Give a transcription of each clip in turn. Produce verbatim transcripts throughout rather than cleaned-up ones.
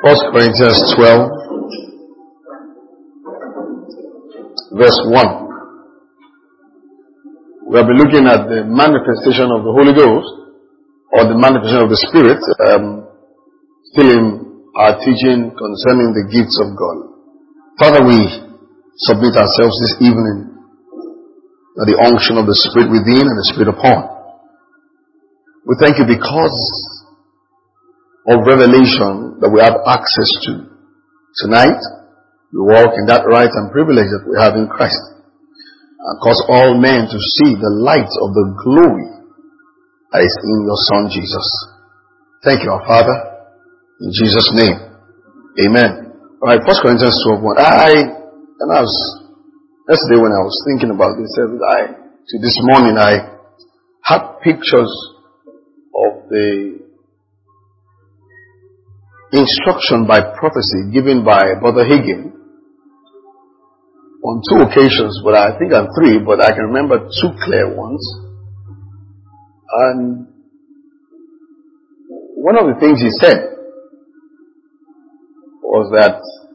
First Corinthians twelve, verse one. We have been looking at the manifestation of the Holy Ghost, or the manifestation of the Spirit, um, still in our teaching concerning the gifts of God. Father, we submit ourselves this evening to the unction of the Spirit within and the Spirit upon. We thank you because of revelation that we have access to. Tonight, we walk in that right and privilege that we have in Christ, and cause all men to see the light of the glory that is in your Son Jesus. Thank you, our Father, in Jesus' name. Amen. Alright, First Corinthians twelve one. I, and I was, yesterday when I was thinking about this, I, to this morning, I had pictures of the instruction by prophecy given by Brother Hagin on two occasions, but I think on three, but I can remember two clear ones. And one of the things he said was that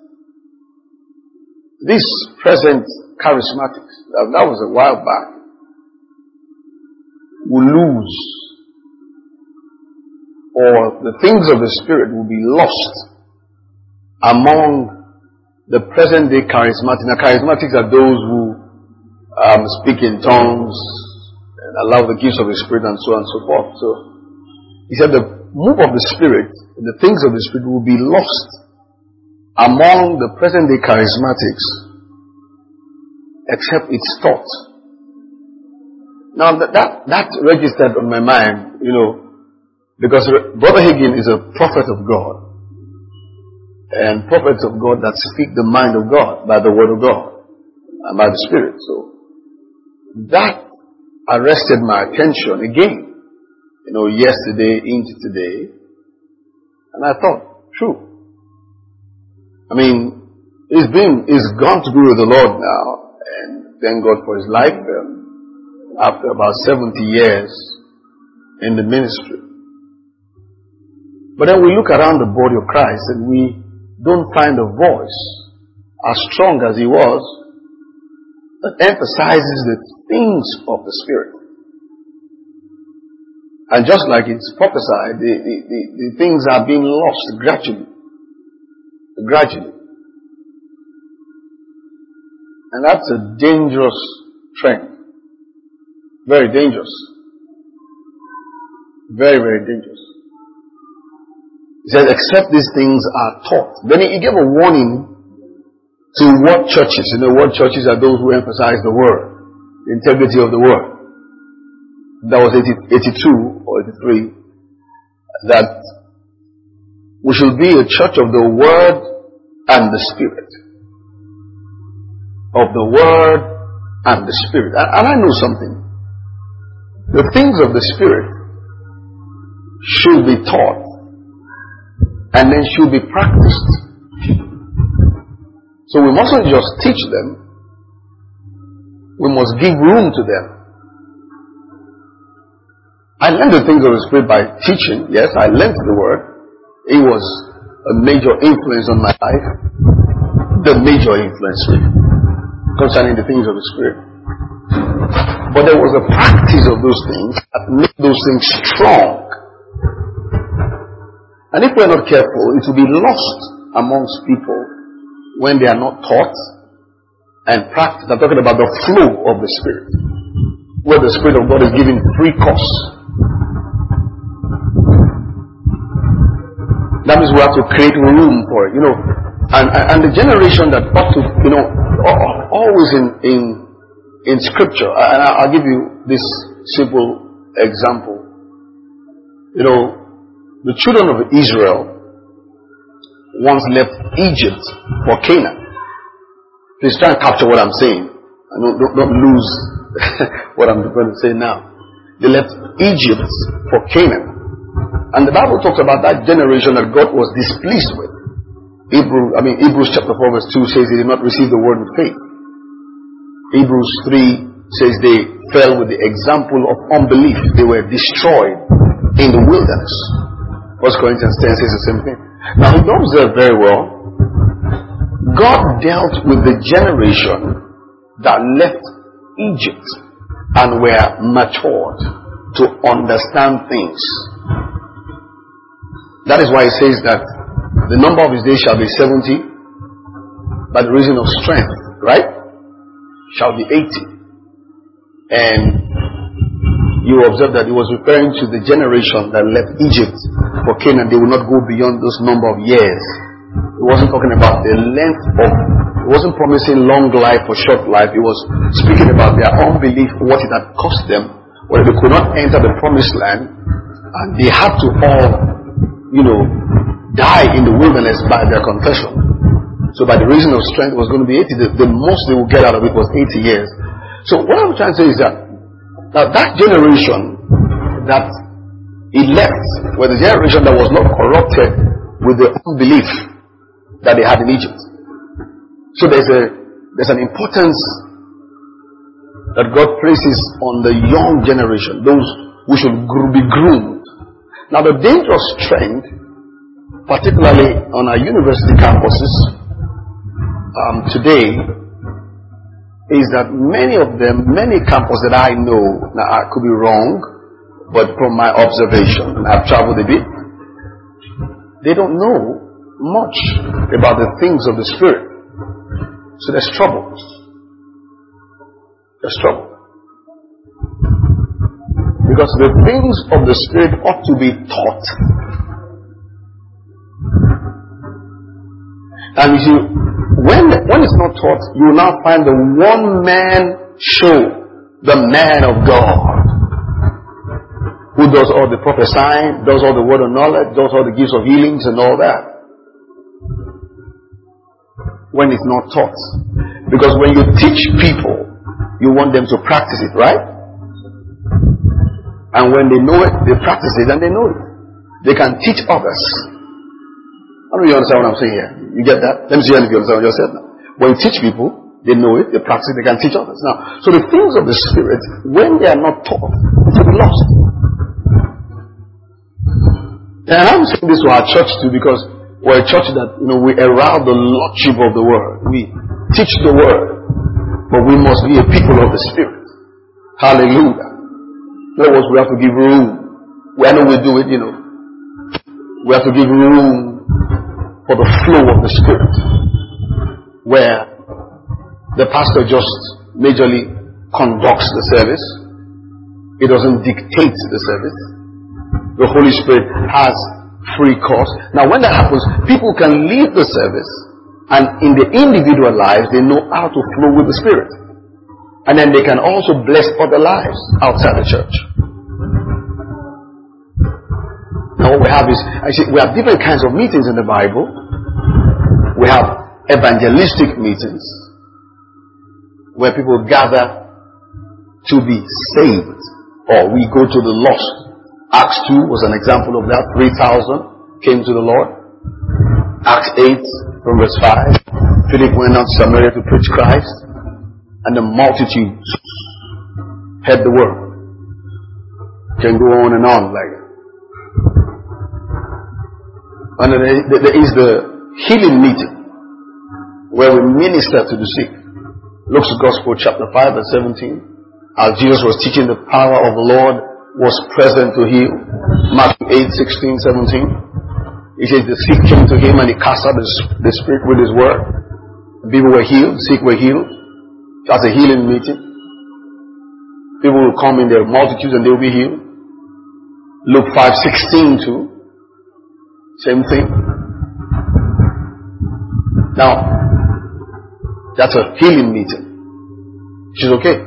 this present charismatics, that, that was a while back, will lose, or the things of the Spirit will be lost among the present day charismatics. Now, charismatics are those who um, speak in tongues and allow the gifts of the Spirit and so on and so forth. So, he said the move of the Spirit, the things of the Spirit will be lost among the present day charismatics, except it's taught. Now, that, that, that registered on my mind, you know, because Brother Hagin is a prophet of God. And prophets of God that speak the mind of God by the word of God and by the Spirit. So that arrested my attention again, you know, yesterday into today. And I thought, true. I mean, he's been, he's gone to be with the Lord now, and thank God for his life um, after about seventy years in the ministry. But then we look around the body of Christ and we don't find a voice as strong as he was that emphasizes the things of the Spirit. And just like it's prophesied, the, the, the, the things are being lost gradually. Gradually. And that's a dangerous trend. Very dangerous. Very, very dangerous. He said, except these things are taught. Then he gave a warning to what churches. You know, what churches are those who emphasize the word, the integrity of the word. That was eighty-two or eighty-three. That we should be a church of the word and the Spirit. Of the word and the Spirit. And, and I know something. The things of the Spirit should be taught. And then should be practiced. So we mustn't just teach them. We must give room to them. I learned the things of the Spirit by teaching. Yes, I learned the word. It was a major influence on my life. The major influence concerning the things of the Spirit. But there was a practice of those things that made those things strong. And if we're not careful, it will be lost amongst people when they are not taught and practiced. I'm talking about the flow of the Spirit, where the Spirit of God is giving free course. That means we have to create room for it, you know. And and the generation that ought to, you know, always in in in Scripture. And I'll give you this simple example. You know. The children of Israel once left Egypt for Canaan. Please try and capture what I'm saying. And don't, don't, don't lose what I'm going to say now. They left Egypt for Canaan. And the Bible talks about that generation that God was displeased with. Hebrew, I mean, Hebrews chapter four verse two says they did not receive the word with faith. Hebrews three says they fell with the example of unbelief. They were destroyed in the wilderness. First Corinthians ten says the same thing. Now, if you observe very well, God dealt with the generation that left Egypt and were matured to understand things. That is why it says that the number of his days shall be seventy, by the reason of strength, right? Shall be eighty. And you observe that it was referring to the generation that left Egypt for Canaan. They will not go beyond this number of years. It wasn't talking about the length of, it wasn't promising long life or short life. It was speaking about their unbelief, what it had cost them, where they could not enter the promised land, and they had to all, you know, die in the wilderness by their confession. So by the reason of strength, it was going to be eighty. The, the most they would get out of it was eighty years. So what I'm trying to say is that now that generation that he left was the generation that was not corrupted with the unbelief that they had in Egypt. So there's a there's an importance that God places on the young generation, those who should be groomed. Now the dangerous trend, particularly on our university campuses um, today, is that many of them, many campuses that I know, now I could be wrong, but from my observation, and I've traveled a bit, they don't know much about the things of the Spirit. So there's trouble. There's trouble. Because the things of the Spirit ought to be taught. And you see, when, when it's not taught, you will now find the one-man show, the man of God, who does all the prophesying, does all the word of knowledge, does all the gifts of healings and all that. When it's not taught. Because when you teach people, you want them to practice it, right? And when they know it, they practice it and they know it. They can teach others. I don't know if you understand what I'm saying here. You get that? Let me see if you understand what I just said now. When you teach people, they know it, they practice it, they can teach others. Now, so the things of the Spirit, when they are not taught, they will be lost. And I'm saying this to our church too, because we're a church that, you know, we arouse the lordship of the word. We teach the word, but we must be a people of the Spirit. Hallelujah. In other words, we have to give room. I know we do it, you know. We have to give room for the flow of the Spirit, where the pastor just majorly conducts the service. He doesn't dictate the service. The Holy Spirit has free course. Now when that happens, people can leave the service, and in the individual lives, they know how to flow with the Spirit. And then they can also bless other lives outside the church. Now what we have is, I see, we have different kinds of meetings in the Bible. We have evangelistic meetings, where people gather to be saved, or we go to the lost. Acts two was an example of that. three thousand came to the Lord. Acts eight from verse five. Philip went out to Samaria to preach Christ, and the multitudes heard the word. Can go on and on like that. And then there is the healing meeting, where we minister to the sick. Luke's Gospel chapter five verse seventeen. As Jesus was teaching, the power of the Lord was present to heal. Matthew eight, sixteen, seventeen. He says the sick came to him and he cast out the, the spirit with his word. The people were healed, the sick were healed. That's a healing meeting. People will come in their multitudes and they will be healed. Luke five, sixteen too. Same thing. Now, that's a healing meeting, which is okay.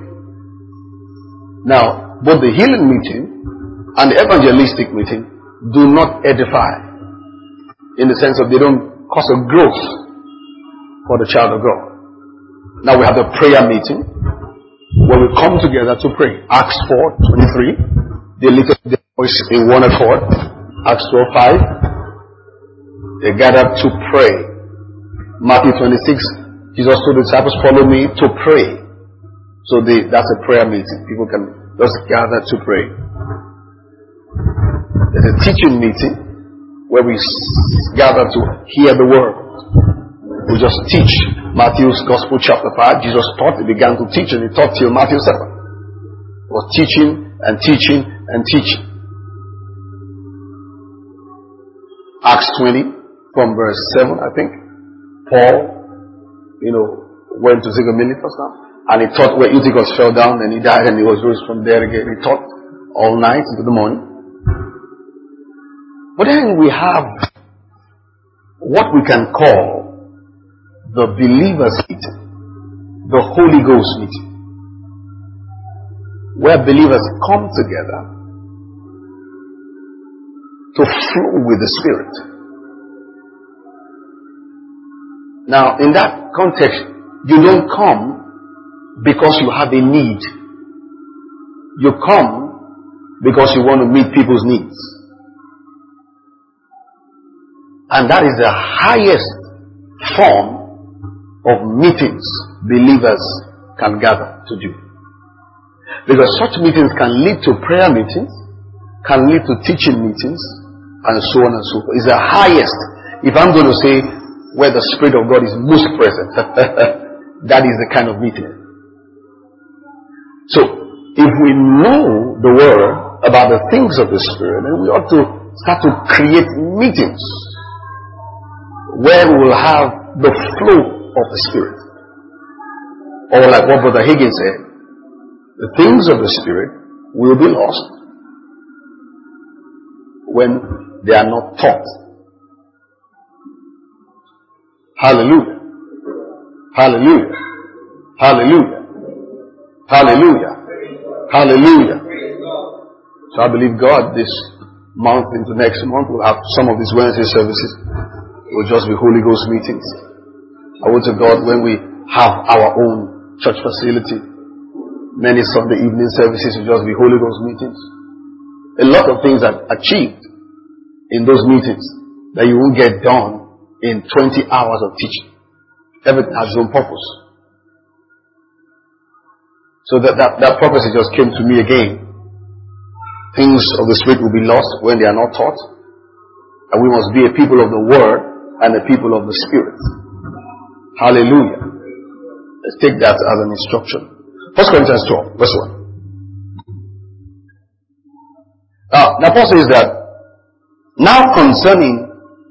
Now, both the healing meeting and the evangelistic meeting do not edify, in the sense of they don't cause a growth for the child of God. Now we have the prayer meeting, where we come together to pray. Acts four, twenty-three. They lifted their voice in one accord. Acts twelve, five. They gathered to pray. Matthew twenty-six. Jesus told the disciples, follow me to pray. So they, that's a prayer meeting. People can just gather to pray. There's a teaching meeting, where we gather to hear the word. We just teach. Matthew's Gospel chapter five, Jesus taught, he began to teach, and he taught till Matthew seven. He was teaching and teaching and teaching. Acts twenty, from verse seven, I think. Paul, you know, went to Zigomilitos now, and he taught where Eutychus fell down, and he died, and he was raised from there again. He taught all night into the morning. But then we have what we can call the believers' meeting, the Holy Ghost meeting, where believers come together to flow with the Spirit. Now, in that context, you don't come because you have a need. You come because you want to meet people's needs. And that is the highest form of meetings believers can gather to do. Because such meetings can lead to prayer meetings, can lead to teaching meetings, and so on and so forth. It's the highest. If I'm going to say where the Spirit of God is most present, that is the kind of meeting. So, if we know the Word about the things of the Spirit, then we ought to start to create meetings where we will have the flow of the Spirit. Or like what Brother Higgins said, the things of the Spirit will be lost when they are not taught. Hallelujah. Hallelujah. Hallelujah. Hallelujah. Hallelujah. So I believe God this month into next month will have some of these Wednesday services will just be Holy Ghost meetings. I would to God when we have our own church facility, many Sunday evening services will just be Holy Ghost meetings. A lot of things are achieved in those meetings that you won't get done in twenty hours of teaching. Everything has its own purpose. So that, that, that prophecy just came to me again. Things of the Spirit will be lost when they are not taught. And we must be a people of the Word and a people of the Spirit. Hallelujah. Let's take that as an instruction. First Corinthians twelve, verse one. Now, now Paul says that, now concerning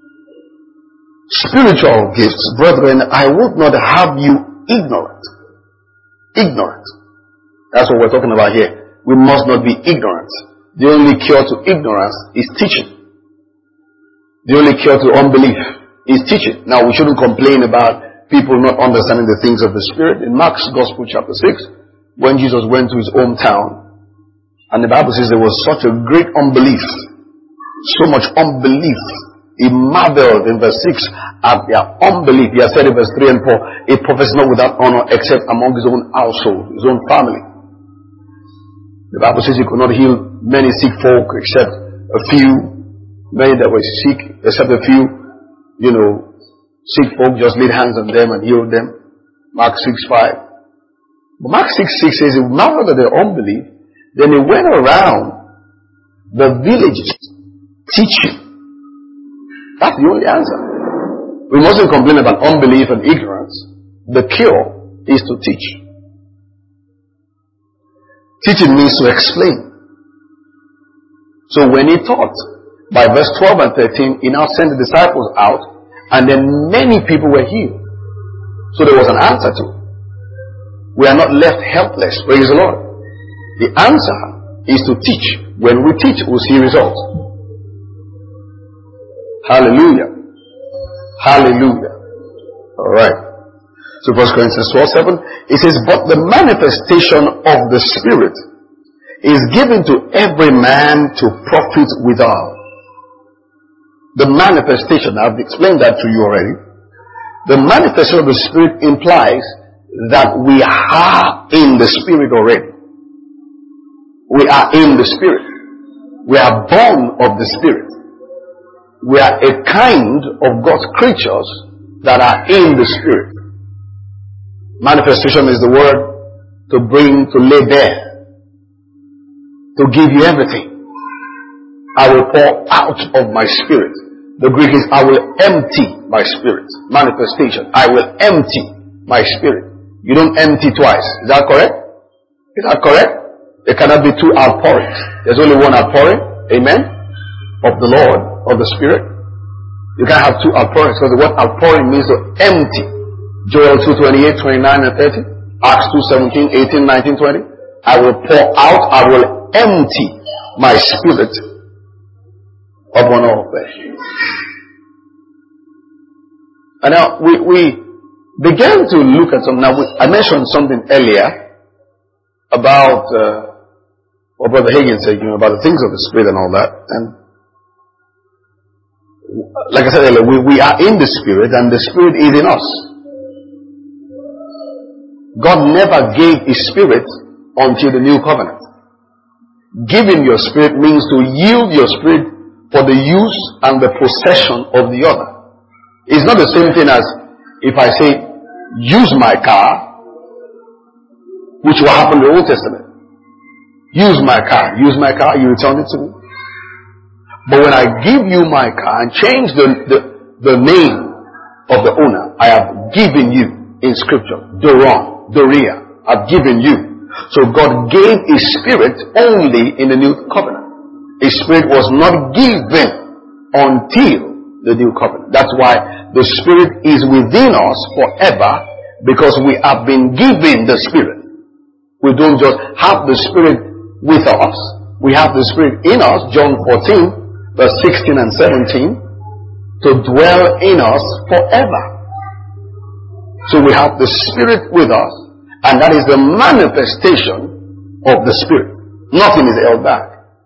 spiritual gifts, brethren, I would not have you ignorant. Ignorant. That's what we're talking about here. We must not be ignorant. The only cure to ignorance is teaching. The only cure to unbelief is teaching. Now, we shouldn't complain about people not understanding the things of the Spirit. In Mark's Gospel chapter six, when Jesus went to his hometown, and the Bible says there was such a great unbelief, so much unbelief. He marveled in verse six at their unbelief. He has said in verse three and four, a prophet is not without honor except among his own household, his own family. The Bible says he could not heal many sick folk except a few, many that were sick, except a few, you know, sick folk, just laid hands on them and healed them. Mark six five. But Mark six six says, he marveled at their unbelief. Then he went around the villages teaching. That's the only answer. We mustn't complain about unbelief and ignorance. The cure is to teach. Teaching means to explain. So when he taught, by verse twelve and thirteen, he now sent the disciples out, and then many people were healed. So there was an answer to it. We are not left helpless. Praise the Lord. The answer is to teach. When we teach, we'll see results. Hallelujah. Hallelujah. Alright. So First Corinthians twelve seven, it says, but the manifestation of the Spirit is given to every man to profit withal. The manifestation, I've explained that to you already. The manifestation of the Spirit implies that we are in the Spirit already. We are in the Spirit. We are born of the Spirit. We are a kind of God's creatures that are in the Spirit. Manifestation is the word to bring, to lay bare, to give you everything. I will pour out of my Spirit. The Greek is, I will empty my spirit. Manifestation. I will empty my spirit. You don't empty twice. Is that correct? Is that correct? There cannot be two outpourings. There's only one outpouring. Amen. Of the Lord, of the Spirit. You can't have two outpourings, because the word outpouring means to empty. Joel two twenty-eight, twenty-nine, and thirty. Acts two seventeen, eighteen, nineteen, twenty. I will pour out, I will empty my spirit upon all flesh. And now we, we began to look at some. Now we, I mentioned something earlier about uh, what Brother Hagin said, you know, about the things of the Spirit and all that. And like I said earlier, we, we are in the Spirit, and the Spirit is in us. God never gave His Spirit until the New Covenant. Giving your Spirit means to yield your Spirit for the use and the possession of the other. It's not the same thing as if I say, use my car, which will happen in the Old Testament. Use my car. Use my car, you return it to me. But when I give you my car and change the, the, the name of the owner, I have given you in Scripture, Doron, Doria, I've given you. So God gave His Spirit only in the New Covenant. His Spirit was not given until the New Covenant. That's why the Spirit is within us forever, because we have been given the Spirit. We don't just have the Spirit with us. We have the Spirit in us, John fourteen, verse sixteen and seventeen, to dwell in us forever. So we have the Spirit with us, and that is the manifestation of the Spirit. Nothing is held back.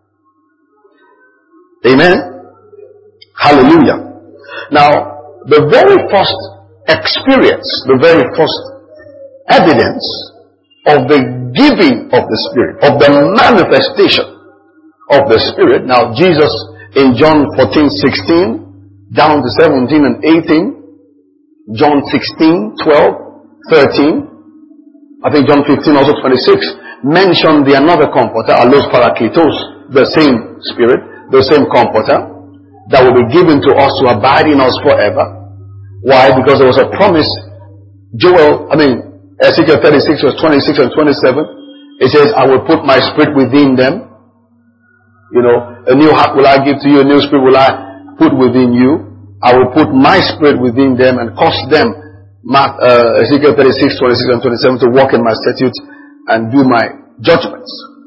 Amen? Hallelujah. Now, the very first experience, the very first evidence of the giving of the Spirit, of the manifestation of the Spirit. Now, Jesus in John fourteen, sixteen, down to seventeen and eighteen, John sixteen, twelve, thirteen, I think John fifteen, also twenty-six, mentioned the another comforter, Allos Parakletos, the same Spirit, the same comforter, that will be given to us to abide in us forever. Why? Because there was a promise. Joel, I mean, Ezekiel thirty-six, verse twenty-six and twenty-seven, it says, I will put my Spirit within them. You know, a new heart will I give to you, a new spirit will I put within you. I will put my Spirit within them and cause them, Mark, uh, Ezekiel thirty-six, twenty-six and twenty-seven, to walk in my statutes and do my judgments.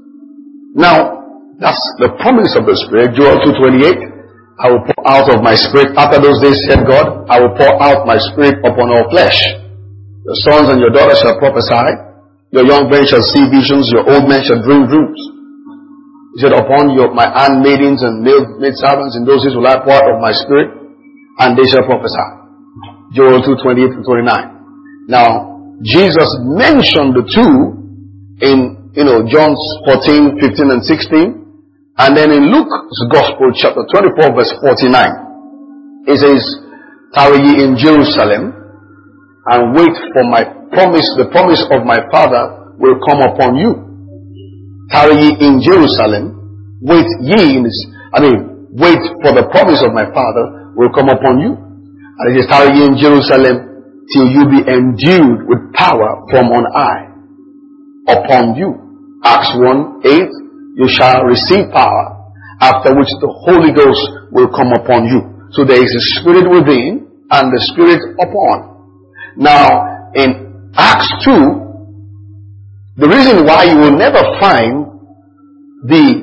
Now, that's the promise of the Spirit. Joel two twenty-eight, I will pour out of my Spirit. After those days, said God, I will pour out my Spirit upon all flesh. Your sons and your daughters shall prophesy. Your young men shall see visions. Your old men shall dream dreams. He said, upon your, my handmaidens and maid servants, in those days will I pour out of my Spirit, and they shall prophesy. Joel two twenty-eight and twenty-nine. Now, Jesus mentioned the two in, you know, John fourteen, fifteen and sixteen. And then in Luke's Gospel, chapter twenty-four, verse forty-nine, it says, tarry ye in Jerusalem, and wait for my promise, the promise of my Father will come upon you. Tarry ye in Jerusalem, wait ye in this, I mean, wait for the promise of my Father will come upon you. And it says, tarry ye in Jerusalem till you be endued with power from on high upon you. Acts one, eight, you shall receive power, after which the Holy Ghost will come upon you. So there is a Spirit within and the Spirit upon. Now, in Acts two, the reason why you will never find the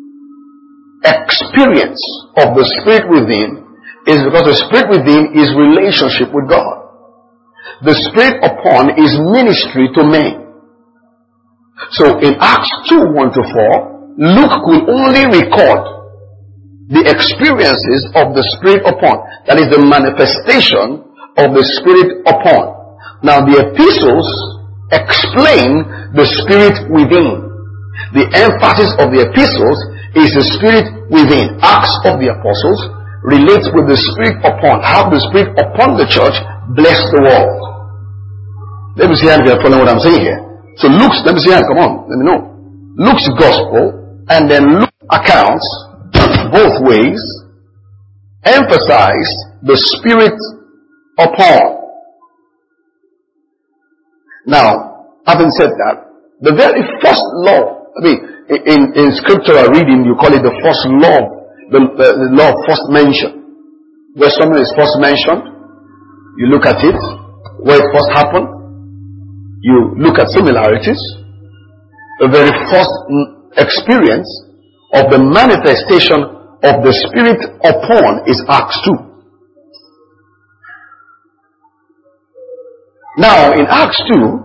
experience of the Spirit within is because the Spirit within is relationship with God. The Spirit upon is ministry to men. So in Acts two, one to four, Luke will only record the experiences of the Spirit upon. That is the manifestation of the Spirit upon. Now the epistles explain the Spirit within. The emphasis of the epistles is the Spirit within. Acts of the Apostles relates with the Spirit upon. How the Spirit upon the church bless the world. Let me see if you're following what I'm saying here. So Luke's, let me see, come on, let me know. Luke's Gospel and then Luke accounts both ways emphasized the Spirit upon. Now, having said that, the very first law, I mean, in, in scriptural reading, you call it the first law, the, the, the law of first mention. Where something is first mentioned, you look at it, where it first happened, you look at similarities. The very first experience of the manifestation of the Spirit upon is Acts two. Now, in Acts two,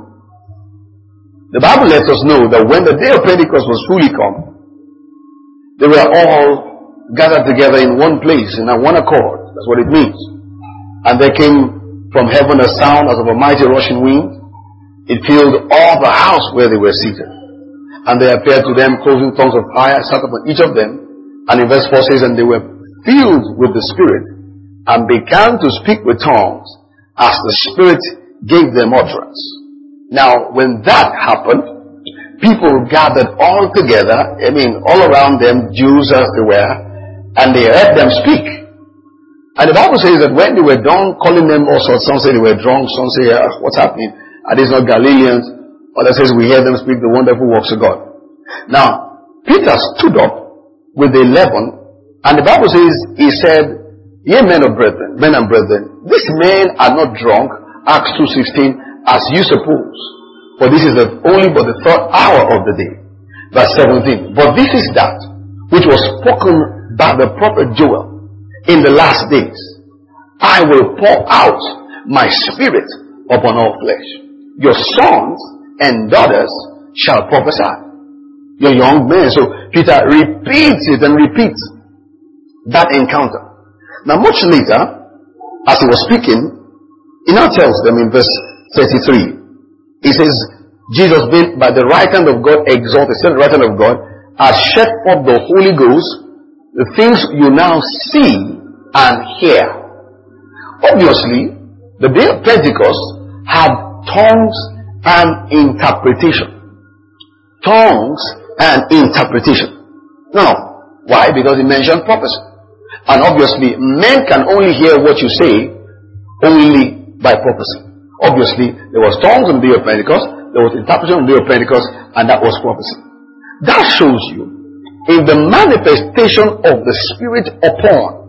the Bible lets us know that when the day of Pentecost was fully come, they were all gathered together in one place, in a one accord. That's what it means. And there came from heaven a sound as of a mighty rushing wind. It filled all the house where they were seated. And there appeared to them cloven tongues of fire sat upon each of them. And in verse four says, and they were filled with the Spirit and began to speak with tongues as the Spirit gave them utterance. Now, when that happened, people gathered all together, I mean, all around them, Jews as they were, and they heard them speak. And the Bible says that when they were done calling them all sorts, some say they were drunk, some say, ah, what's happening? Are these not Galileans? Others says, we hear them speak the wonderful works of God. Now, Peter stood up with the eleven, and the Bible says, he said, ye men of brethren, men and brethren, these men are not drunk, Acts two sixteen, as you suppose. For this is the only but the third hour of the day. Verse seventeen. But this is that which was spoken by the prophet Joel in the last days. I will pour out my Spirit upon all flesh. Your sons and daughters shall prophesy. Your young men. So Peter repeats it and repeats that encounter. Now much later, as he was speaking, he now tells them in verse thirty-three. He says, Jesus being by the right hand of God exalted, said the right hand of God, has shed forth the Holy Ghost, the things you now see and hear. Obviously, the day of Pentecost had tongues and interpretation. Tongues and interpretation. Now, why? Because he mentioned prophecy. And obviously, men can only hear what you say only by prophecy. Obviously, there was tongues on the day of Pentecost, there was interpretation on the day of Pentecost, and that was prophecy. That shows you, in the manifestation of the Spirit upon,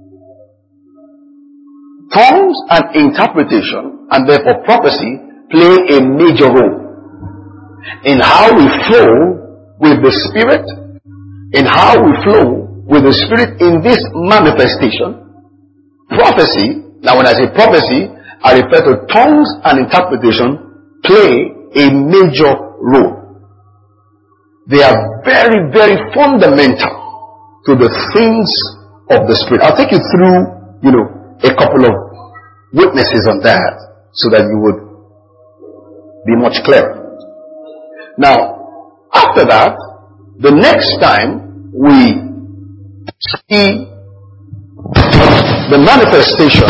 tongues and interpretation, and therefore prophecy, play a major role in how we flow with the Spirit, in how we flow with the Spirit in this manifestation. Prophecy, now when I say prophecy, I refer to tongues and interpretation play a major role. They are very, very fundamental to the things of the Spirit. I'll take you through, you know, a couple of witnesses on that so that you would be much clearer. Now, after that, the next time we see the manifestation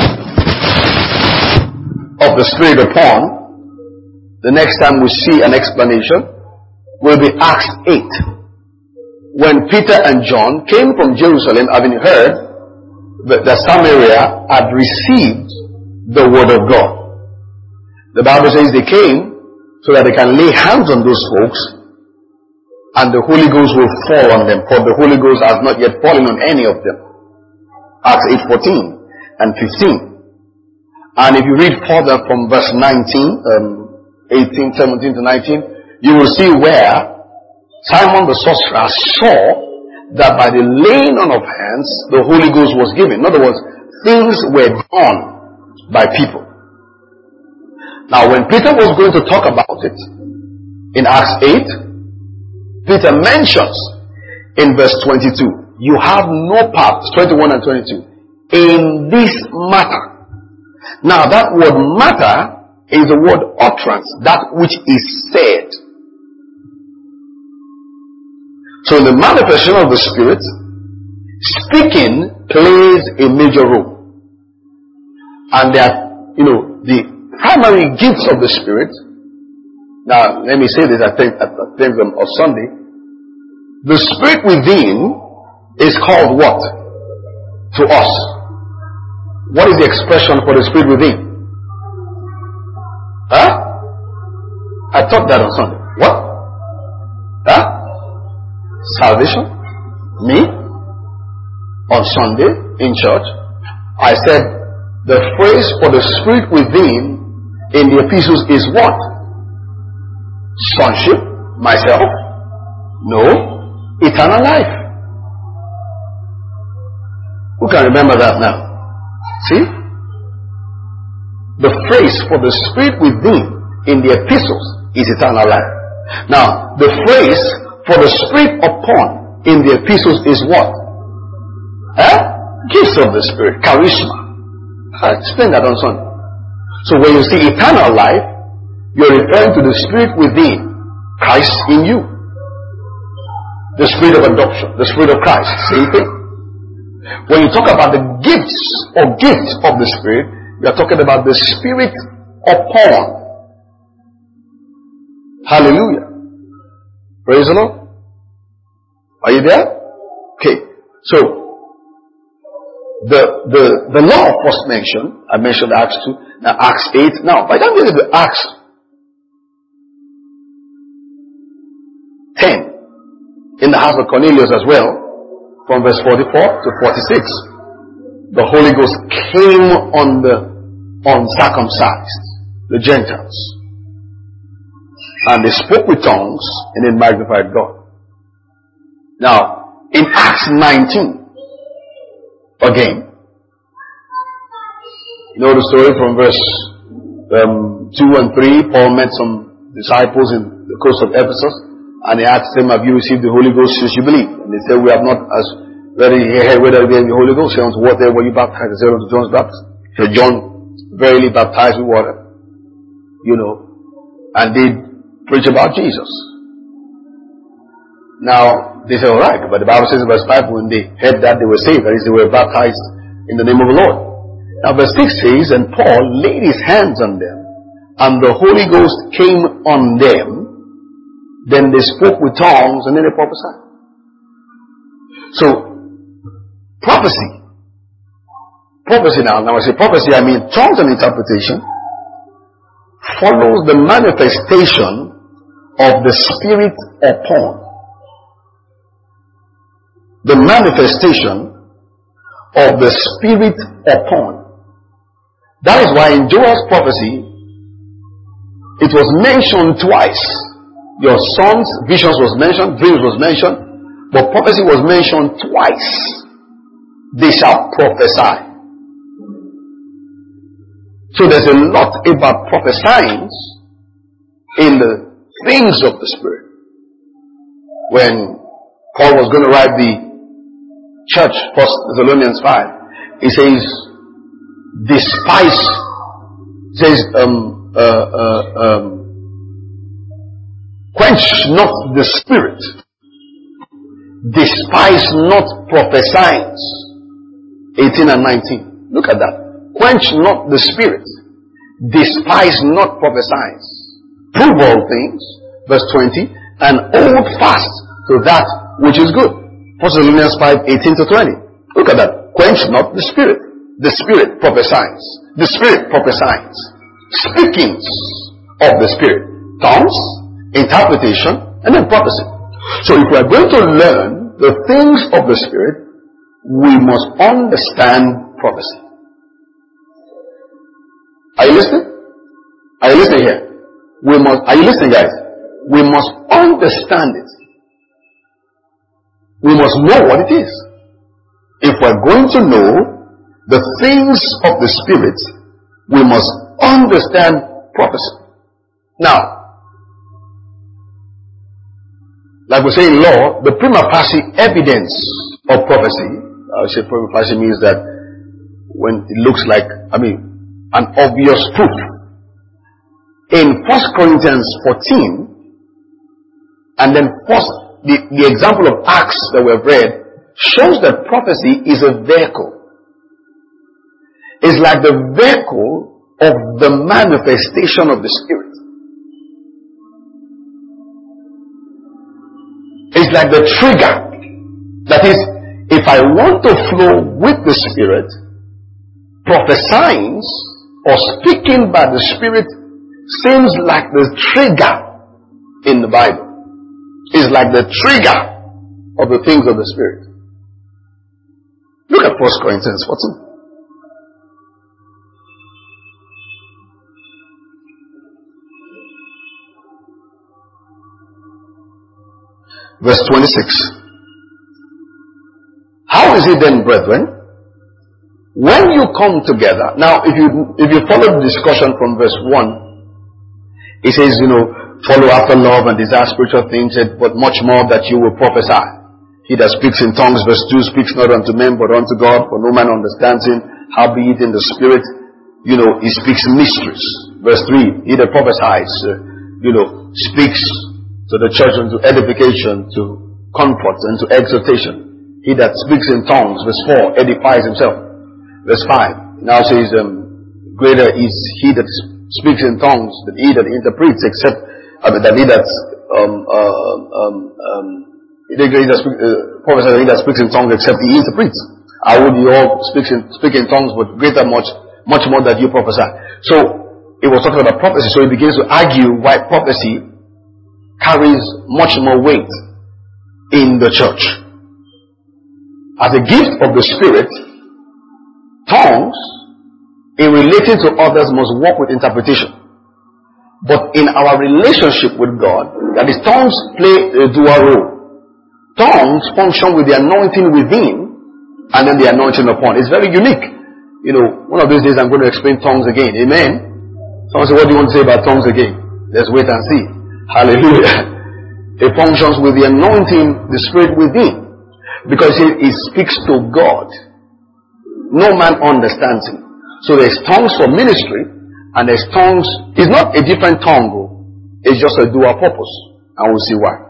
of the Spirit upon, the next time we see an explanation will be Acts eight. When Peter and John came from Jerusalem, having heard that, that Samaria had received the word of God. The Bible says they came so that they can lay hands on those folks and the Holy Ghost will fall on them, for the Holy Ghost has not yet fallen on any of them. Acts eight fourteen and fifteen. And if you read further from verse nineteen, um, eighteen, seventeen to nineteen, you will see where Simon the sorcerer saw that by the laying on of hands, the Holy Ghost was given. In other words, things were done by people. Now, when Peter was going to talk about it, in Acts eight, Peter mentions in verse twenty-two, you have no part, twenty-one and twenty-two, in this matter. Now, that word matter is the word utterance, that which is said. So in the manifestation of the Spirit, speaking plays a major role. And that, you know, the primary gifts of the Spirit, now let me say this, I think at the things of Sunday, the Spirit within is called what? to us. What is the expression for the Spirit within? Huh? I taught that on Sunday. What? Huh? Salvation? Me? On Sunday in church, I said the phrase for the Spirit within in the epistles is what? Sonship? Myself? No. Eternal life. Who can remember that now? See? The phrase for the Spirit within in the epistles is eternal life. Now, the phrase for the Spirit upon in the epistles is what? Huh? Gifts of the Spirit. Charisma. I explained that on Sunday. So when you see eternal life, you're referring to the Spirit within, Christ in you. The Spirit of adoption, the Spirit of Christ. Same thing. When you talk about the gifts or gifts of the Spirit, you are talking about the Spirit upon. Hallelujah. Praise the Lord. Are you there? Okay. So, the, the, the law first mentioned, I mentioned Acts two, now Acts eight. Now, by the time we get to Acts ten, in the house of Cornelius as well, from verse forty-four to forty-six, the Holy Ghost came on the uncircumcised, the Gentiles. And they spoke with tongues and they magnified God. Now, in Acts nineteen, again, you know the story from verse um, two and three, Paul met some disciples in the coast of Ephesus, and he asked them, have you received the Holy Ghost since you believe? And they said, we have not, as ready here, whether we have the Holy Ghost. He said, unto what there were you baptized? He said, unto John's baptism. He said, John verily baptized with water, you know, and did preach about Jesus. Now, they said, alright, but the Bible says in verse five, when they heard that, they were saved. That is, they were baptized in the name of the Lord. Now, verse six says, and Paul laid his hands on them, and the Holy Ghost came on them. Then they spoke with tongues, and then they prophesied. So, prophecy. Prophecy now, now I say prophecy, I mean tongues and interpretation follows the manifestation of the Spirit upon. The manifestation of the Spirit upon. That is why in Joel's prophecy, it was mentioned twice. Your son's visions was mentioned, dreams was mentioned, but prophecy was mentioned twice. They shall prophesy. So there's a lot about prophesying in the things of the Spirit. When Paul was going to write the church, First Thessalonians five, he says, despise, says, um, uh, uh, um, quench not the Spirit. Despise not prophesying. eighteen and nineteen. Look at that. Quench not the Spirit. Despise not prophesying. Prove all things. Verse twenty. And hold fast to that which is good. First Thessalonians five, eighteen to twenty. Look at that. Quench not the Spirit. The Spirit prophesies. The Spirit prophesies. Speakings of the Spirit. Tongues, interpretation, and then prophecy. So if we are going to learn the things of the Spirit, we must understand prophecy. Are you listening? Are you listening here? We must, are you listening, guys? We must understand it. We must know what it is. If we're going to know the things of the Spirit, we must understand prophecy. Now, like we say in law, the prima facie evidence of prophecy, I would say prima facie means that when it looks like, I mean, an obvious proof. In First Corinthians fourteen, and then first, the, the example of Acts that we've read shows that prophecy is a vehicle. It's like the vehicle of the manifestation of the Spirit. It's like the trigger. That is, if I want to flow with the Spirit, prophesying or speaking by the Spirit seems like the trigger in the Bible. It's like the trigger of the things of the Spirit. Look at First Corinthians fourteen. Verse twenty-six. How is it then, brethren, when you come together? Now, if you if you follow the discussion from verse one, it says, you know, follow after love and desire spiritual things, but much more that you will prophesy. He that speaks in tongues, verse two, speaks not unto men but unto God, for no man understands him. Howbeit in the Spirit, you know, he speaks mysteries. Verse three, he that prophesies, uh, you know, speaks to the church unto edification, to comfort, and to exhortation. He that speaks in tongues, verse four, edifies himself. Verse five, now says, um, greater is he that speaks in tongues than he that interprets, except uh, than he that um, uh, um, um, he that speaks, uh, prophesies, he that speaks in tongues, except he interprets. I would you all speak in, speak in tongues, but greater much, much more that you prophesy. So it was talking about prophecy. So he begins to argue why prophecy carries much more weight in the church. As a gift of the Spirit, tongues, in relating to others, must work with interpretation. But in our relationship with God, that is, tongues play a dual role. Tongues function with the anointing within and then the anointing upon. It's very unique. You know, one of these days I'm going to explain tongues again. Amen. Someone say, what do you want to say about tongues again? Let's wait and see. Hallelujah. It functions with the anointing, the Spirit within. Because it, it speaks to God. No man understands him. So there's tongues for ministry, and there's tongues. It's not a different tongue. It's just a dual purpose. And we'll see why.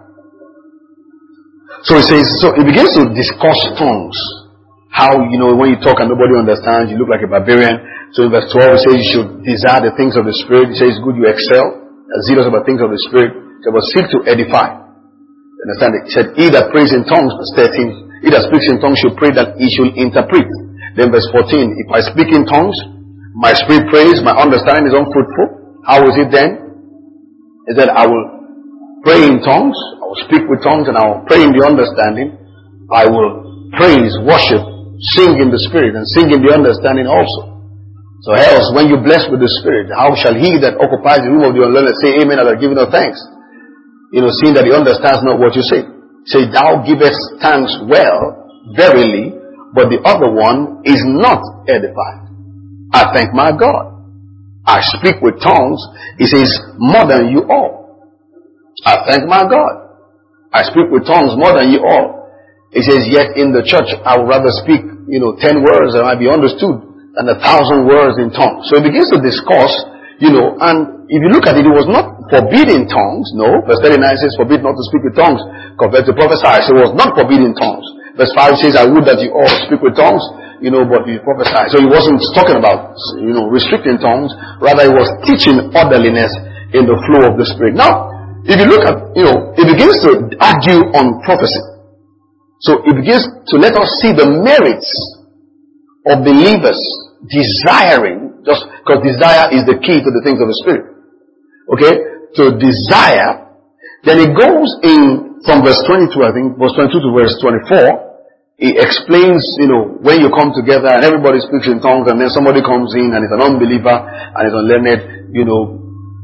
So it says, so it begins to discuss tongues. How, you know, when you talk and nobody understands, you look like a barbarian. So in verse twelve, it says you should desire the things of the Spirit. It says, good, you excel, zealous about things of the Spirit. So but seek to edify. Understand it? It said, he that prays in tongues, verse thirteen, he that speaks in tongues should pray that he should interpret. Then verse fourteen, if I speak in tongues, my spirit prays, my understanding is unfruitful. How is it then? Is that I will pray in tongues, I will speak with tongues, and I will pray in the understanding. I will praise, worship, sing in the Spirit, and sing in the understanding also. So else, when you bless with the Spirit, how shall he that occupies the room of the unlearned say amen and are giving no thanks? You know, seeing that he understands not what you say. Say, thou givest thanks well, verily, but the other one is not edified. I thank my God. I speak with tongues. He says, more than you all. I thank my God. I speak with tongues more than you all. He says, yet in the church, I would rather speak, you know, ten words that might be understood than a thousand words in tongues. So he begins to discuss, you know, and if you look at it, it was not forbidden tongues. No. Verse thirty-nine says, forbid not to speak with tongues compared to prophesy. So it was not forbidden tongues. Verse five says, I would that you all speak with tongues, you know, but you prophesy. So he wasn't talking about, you know, restricting tongues. Rather, he was teaching orderliness in the flow of the Spirit. Now, if you look at, you know, it begins to argue on prophecy. So it begins to let us see the merits of believers desiring, just because desire is the key to the things of the Spirit. Okay? To desire. Then it goes in from verse twenty-two, I think, verse twenty-two to verse twenty-four. It explains, you know, when you come together and everybody speaks in tongues and then somebody comes in and is an unbeliever and is unlearned, you know,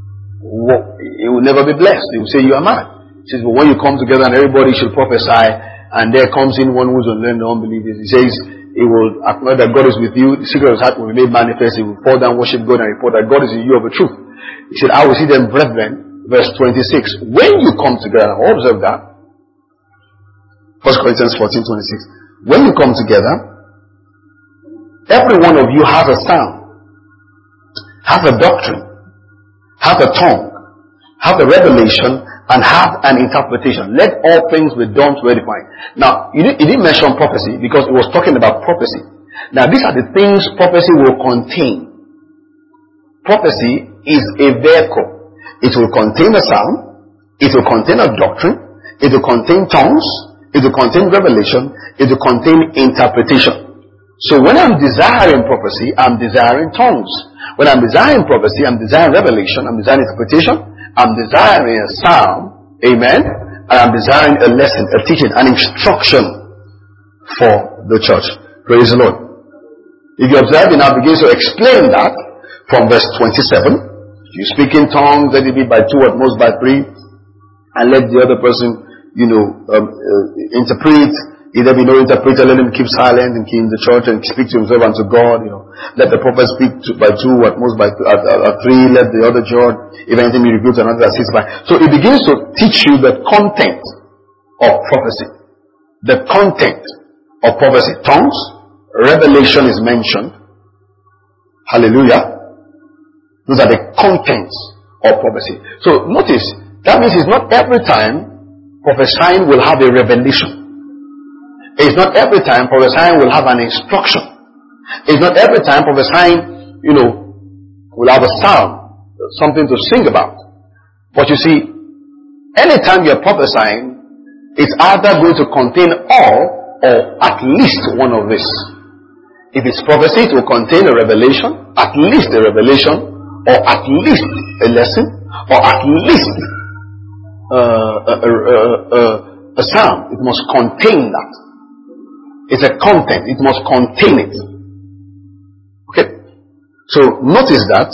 he will never be blessed. He will say, you are mad. He says, but when you come together and everybody should prophesy and there comes in one who is unlearned and unbelievers, he says, he will acknowledge that God is with you. The secret of his heart will be made manifest. He will fall down, worship God, and report that God is in you of the truth. He said, I will see them, brethren, verse twenty-six. When you come together, observe that. First Corinthians fourteen twenty-six. When you come together, every one of you has a sound, has a doctrine, has a tongue, has a revelation, and have an interpretation. Let all things be done to edify. Now, he didn't, he didn't mention prophecy because it was talking about prophecy. Now, these are the things prophecy will contain. Prophecy is a vehicle. It will contain a sound. It will contain a doctrine. It will contain tongues. It will contain revelation. is to contain interpretation. So when I'm desiring prophecy, I'm desiring tongues. When I'm desiring prophecy, I'm desiring revelation, I'm desiring interpretation, I'm desiring a psalm, amen, and I'm desiring a lesson, a teaching, an instruction for the church. Praise the Lord. If you observe, it now begins to explain that from verse twenty-seven. You speak in tongues, let it be by two, at most by three, and let the other person, you know, um, uh, interpret. If there be no interpreter, let him keep silent and keep in the church and speak to himself and to God. You know, let the prophet speak to, by two, at most by at, at, at three. Let the other judge. If anything be revealed to another, that sits by. So it begins to teach you the content of prophecy. The content of prophecy. Tongues, revelation is mentioned. Hallelujah. Those are the contents of prophecy. So notice, that means it's not every time prophesying will have a revelation. It's not every time prophesying will have an instruction. It's not every time prophesying, you know, will have a psalm, something to sing about. But you see, anytime you're prophesying, it's either going to contain all or at least one of this. If it's prophecy, it will contain a revelation, at least a revelation, or at least a lesson, or at least uh, a, a, a, a, a psalm. It must contain that. It's a content. It must contain it. Okay? So notice that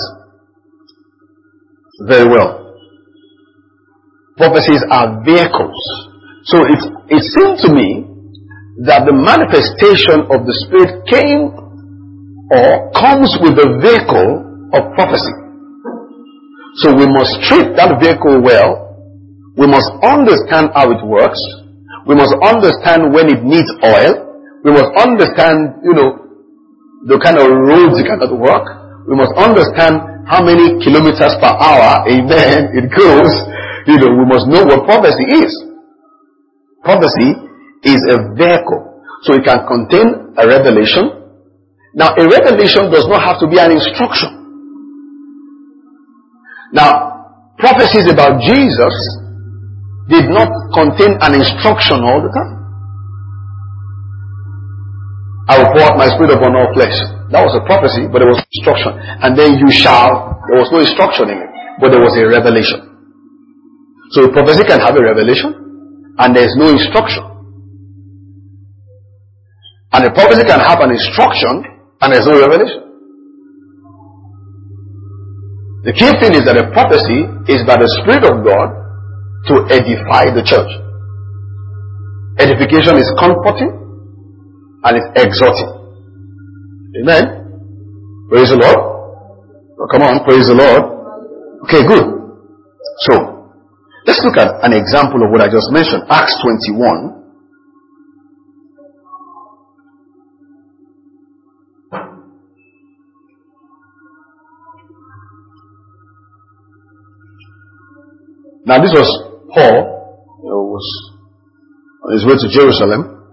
very well. Prophecies are vehicles. So it, it seemed to me that the manifestation of the Spirit came or comes with the vehicle of prophecy. So we must treat that vehicle well. We must understand how it works. We must understand when it needs oil. We must understand, you know, the kind of roads it cannot work. We must understand how many kilometers per hour, amen, it goes. You know, we must know what prophecy is. Prophecy is a vehicle. So it can contain a revelation. Now, a revelation does not have to be an instruction. Now, prophecies about Jesus did not contain an instruction all the time. I will pour out my spirit upon all flesh. That was a prophecy, but there was instruction. And then you shall, there was no instruction in it, but there was a revelation. So a prophecy can have a revelation, and there is no instruction. And a prophecy can have an instruction, and there is no revelation. The key thing is that a prophecy is by the Spirit of God to edify the church. Edification is comforting and it's exhorting. Amen. Praise the Lord. Oh, come on, praise the Lord. Okay, good. So, let's look at an example of what I just mentioned. Acts twenty-one. Now this was Paul. He was on his way to Jerusalem.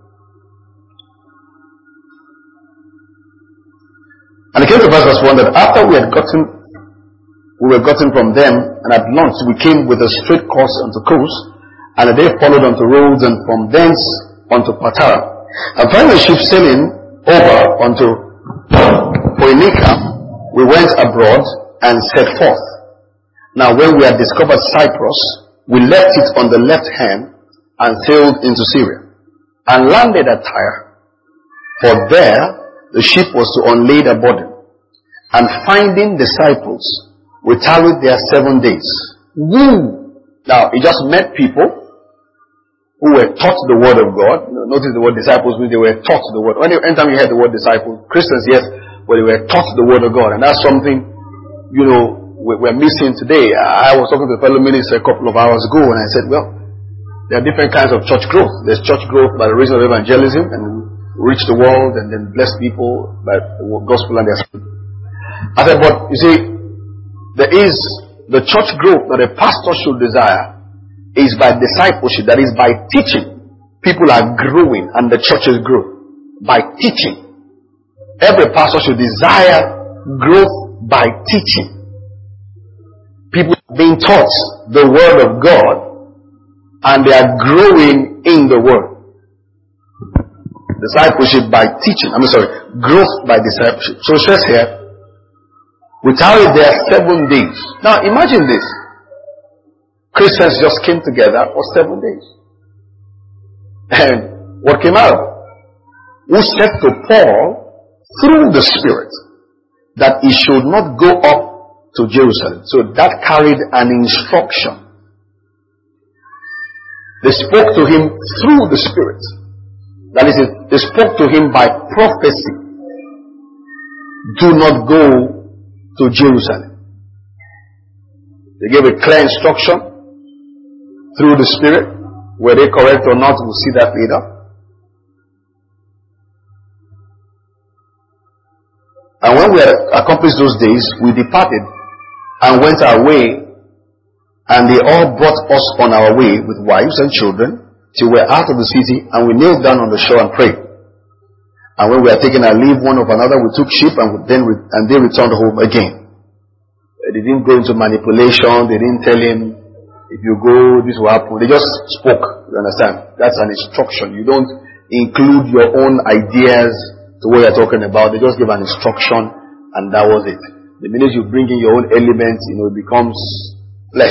And it came to verse one that after we had gotten, we were gotten from them, and at lunch we came with a straight course unto Kos, and they followed unto Rhodes, and from thence unto Patara. And finding the ship sailing over unto Phoenicia, we went abroad and set forth. Now when we had discovered Cyprus, we left it on the left hand and sailed into Syria, and landed at Tyre. For there the ship was to unlade a burden. And finding disciples, we tarried there seven days. Woo! Now, he just met people who were taught the word of God. Notice the word disciples means they were taught the word. Anytime you hear the word disciple, Christians, yes, but they were taught the word of God. And that's something, you know, we're missing today. I was talking to a fellow minister a couple of hours ago, and I said, well, there are different kinds of church growth. There's church growth by the reason of evangelism and reach the world and then bless people by the gospel and their spirit. I said, but you see, there is the church growth that a pastor should desire is by discipleship, that is by teaching. People are growing and the church is growing by teaching. Every pastor should desire growth by teaching. People are being taught the word of God and they are growing in the word. Discipleship by teaching. I'm sorry, growth by discipleship. So it says here, without it there are seven days. Now imagine this. Christians just came together for seven days. And what came out? Who said to Paul, through the Spirit, that he should not go up to Jerusalem. So that carried an instruction. They spoke to him through the Spirit. That is it. They spoke to him by prophecy. Do not go to Jerusalem. They gave a clear instruction through the Spirit. Were they correct or not, we'll see that later. And when we had accomplished those days, we departed and went our way, and they all brought us on our way with wives and children till we were out of the city, and we knelt down on the shore and prayed. And when we had taken our leave one of another, we took ship and then re- and they returned home again. They didn't go into manipulation. They didn't tell him, if you go, this will happen. They just spoke. You understand? That's an instruction. You don't include your own ideas to what you're talking about. They just give an instruction, and that was it. The minute you bring in your own elements, you know, it becomes flesh.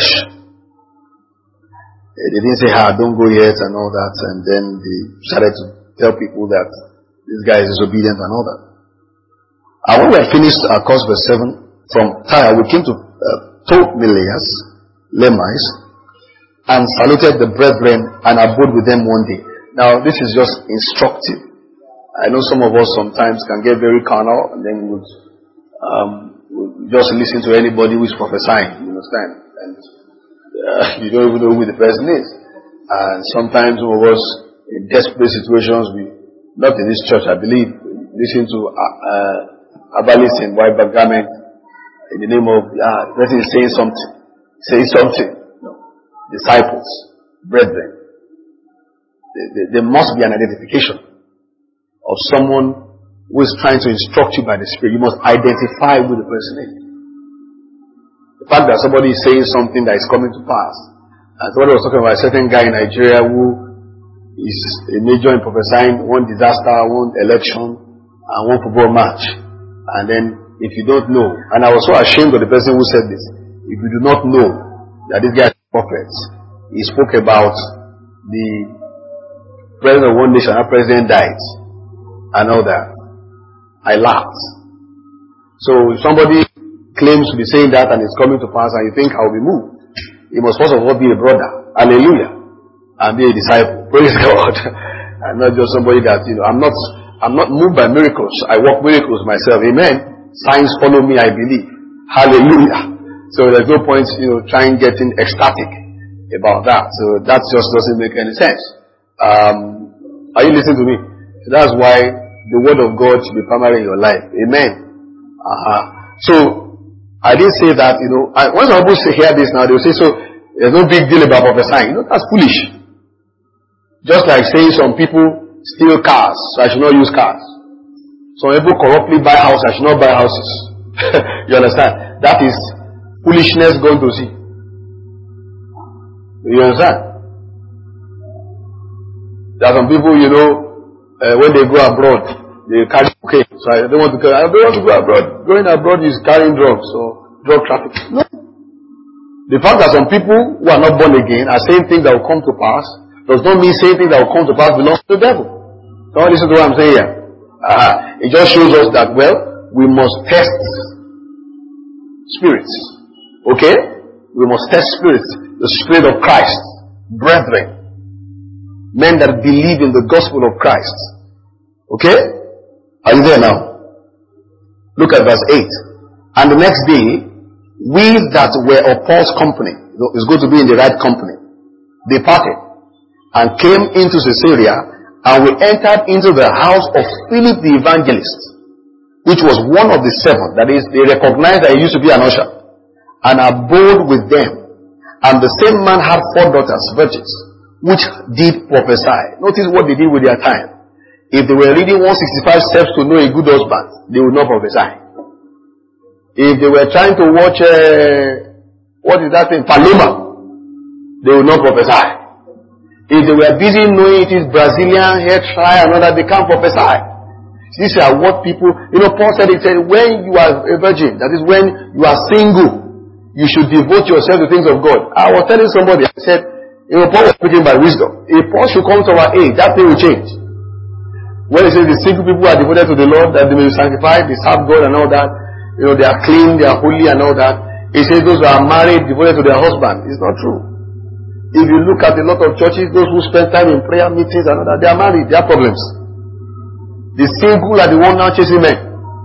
They didn't say, ah, don't go yet and all that, and then they started to tell people that this guy is disobedient and all that. And when we had finished our course, verse seven, from Tyre, we came to uh, Ptolemais, Lemais, and saluted the brethren and abode with them one day. Now, this is just instructive. I know some of us sometimes can get very carnal, and then would um, would just listen to anybody who is prophesying. You understand? And uh, you don't even know who the person is. And sometimes some of us, in desperate situations, we, not in this church, I believe, listen to uh, Abalis in white back garment in the name of uh, the person is saying something, saying something. No. Disciples, brethren. There, there, there must be an identification of someone who is trying to instruct you by the Spirit. You must identify who the person is. The fact that somebody is saying something that is coming to pass. And somebody was talking about a certain guy in Nigeria who is a major in prophesying one disaster, one election, and one football match. And then, if you don't know, and I was so ashamed of the person who said this, if you do not know that this guy is a prophet, he spoke about the president of one nation, our president died. And all that. I laughed. So if somebody claims to be saying that and it's coming to pass and you think I'll be moved, you must first of all be a brother. Hallelujah. And be a disciple. Praise God. And not just somebody that, you know, I'm not I'm not moved by miracles. I work miracles myself. Amen. Signs follow me, I believe. Hallelujah. So there's no point, you know, trying getting ecstatic about that. So that just doesn't make any sense. Um, are you listening to me? That's why the word of God should be primary in your life. Amen. Uh-huh. So, I didn't say that, you know, I, when some people say, hear this now, they'll say, so, there's no big deal about prophesying. You know, that's foolish. Just like saying some people steal cars, so I should not use cars. Some people corruptly buy houses, I should not buy houses. You understand? That is foolishness going to see. You understand? There are some people, you know, Uh, when they go abroad, they carry cocaine. So I don't want to go. I don't want to go abroad. Going abroad is carrying drugs or drug trafficking. No. The fact that some people who are not born again are saying things that will come to pass does not mean saying things that will come to pass belongs to the devil. Don't listen to what I'm saying here. Uh, it just shows us that, well, we must test spirits. Okay? We must test spirits. The Spirit of Christ. Brethren. Men that believe in the gospel of Christ. Okay? Are you there now? Look at verse eight. And the next day, we that were of Paul's company, it's good to be in the right company, departed and came into Caesarea, and we entered into the house of Philip the evangelist, which was one of the seven. That is, they recognized that he used to be an usher, and abode with them. And the same man had four daughters, virgins, which did prophesy. Notice what they did with their time. If they were reading one hundred sixty-five steps to know a good husband, they would not prophesy. If they were trying to watch, uh, what is that thing? Paloma, they would not prophesy. If they were busy knowing it is Brazilian hair trial and all that, they can't prophesy. These are what people, you know, Paul said, he said, when you are a virgin, that is when you are single, you should devote yourself to things of God. I was telling somebody, I said, you know, Paul was speaking by wisdom. If Paul should come to our age, that thing will change. When he says the single people are devoted to the Lord, that they may be sanctified, they serve God and all that, you know, they are clean, they are holy and all that. He says those who are married, devoted to their husband. It's not true. If you look at a lot of churches, those who spend time in prayer meetings and all that, they are married, they have problems. The single are the one now chasing men.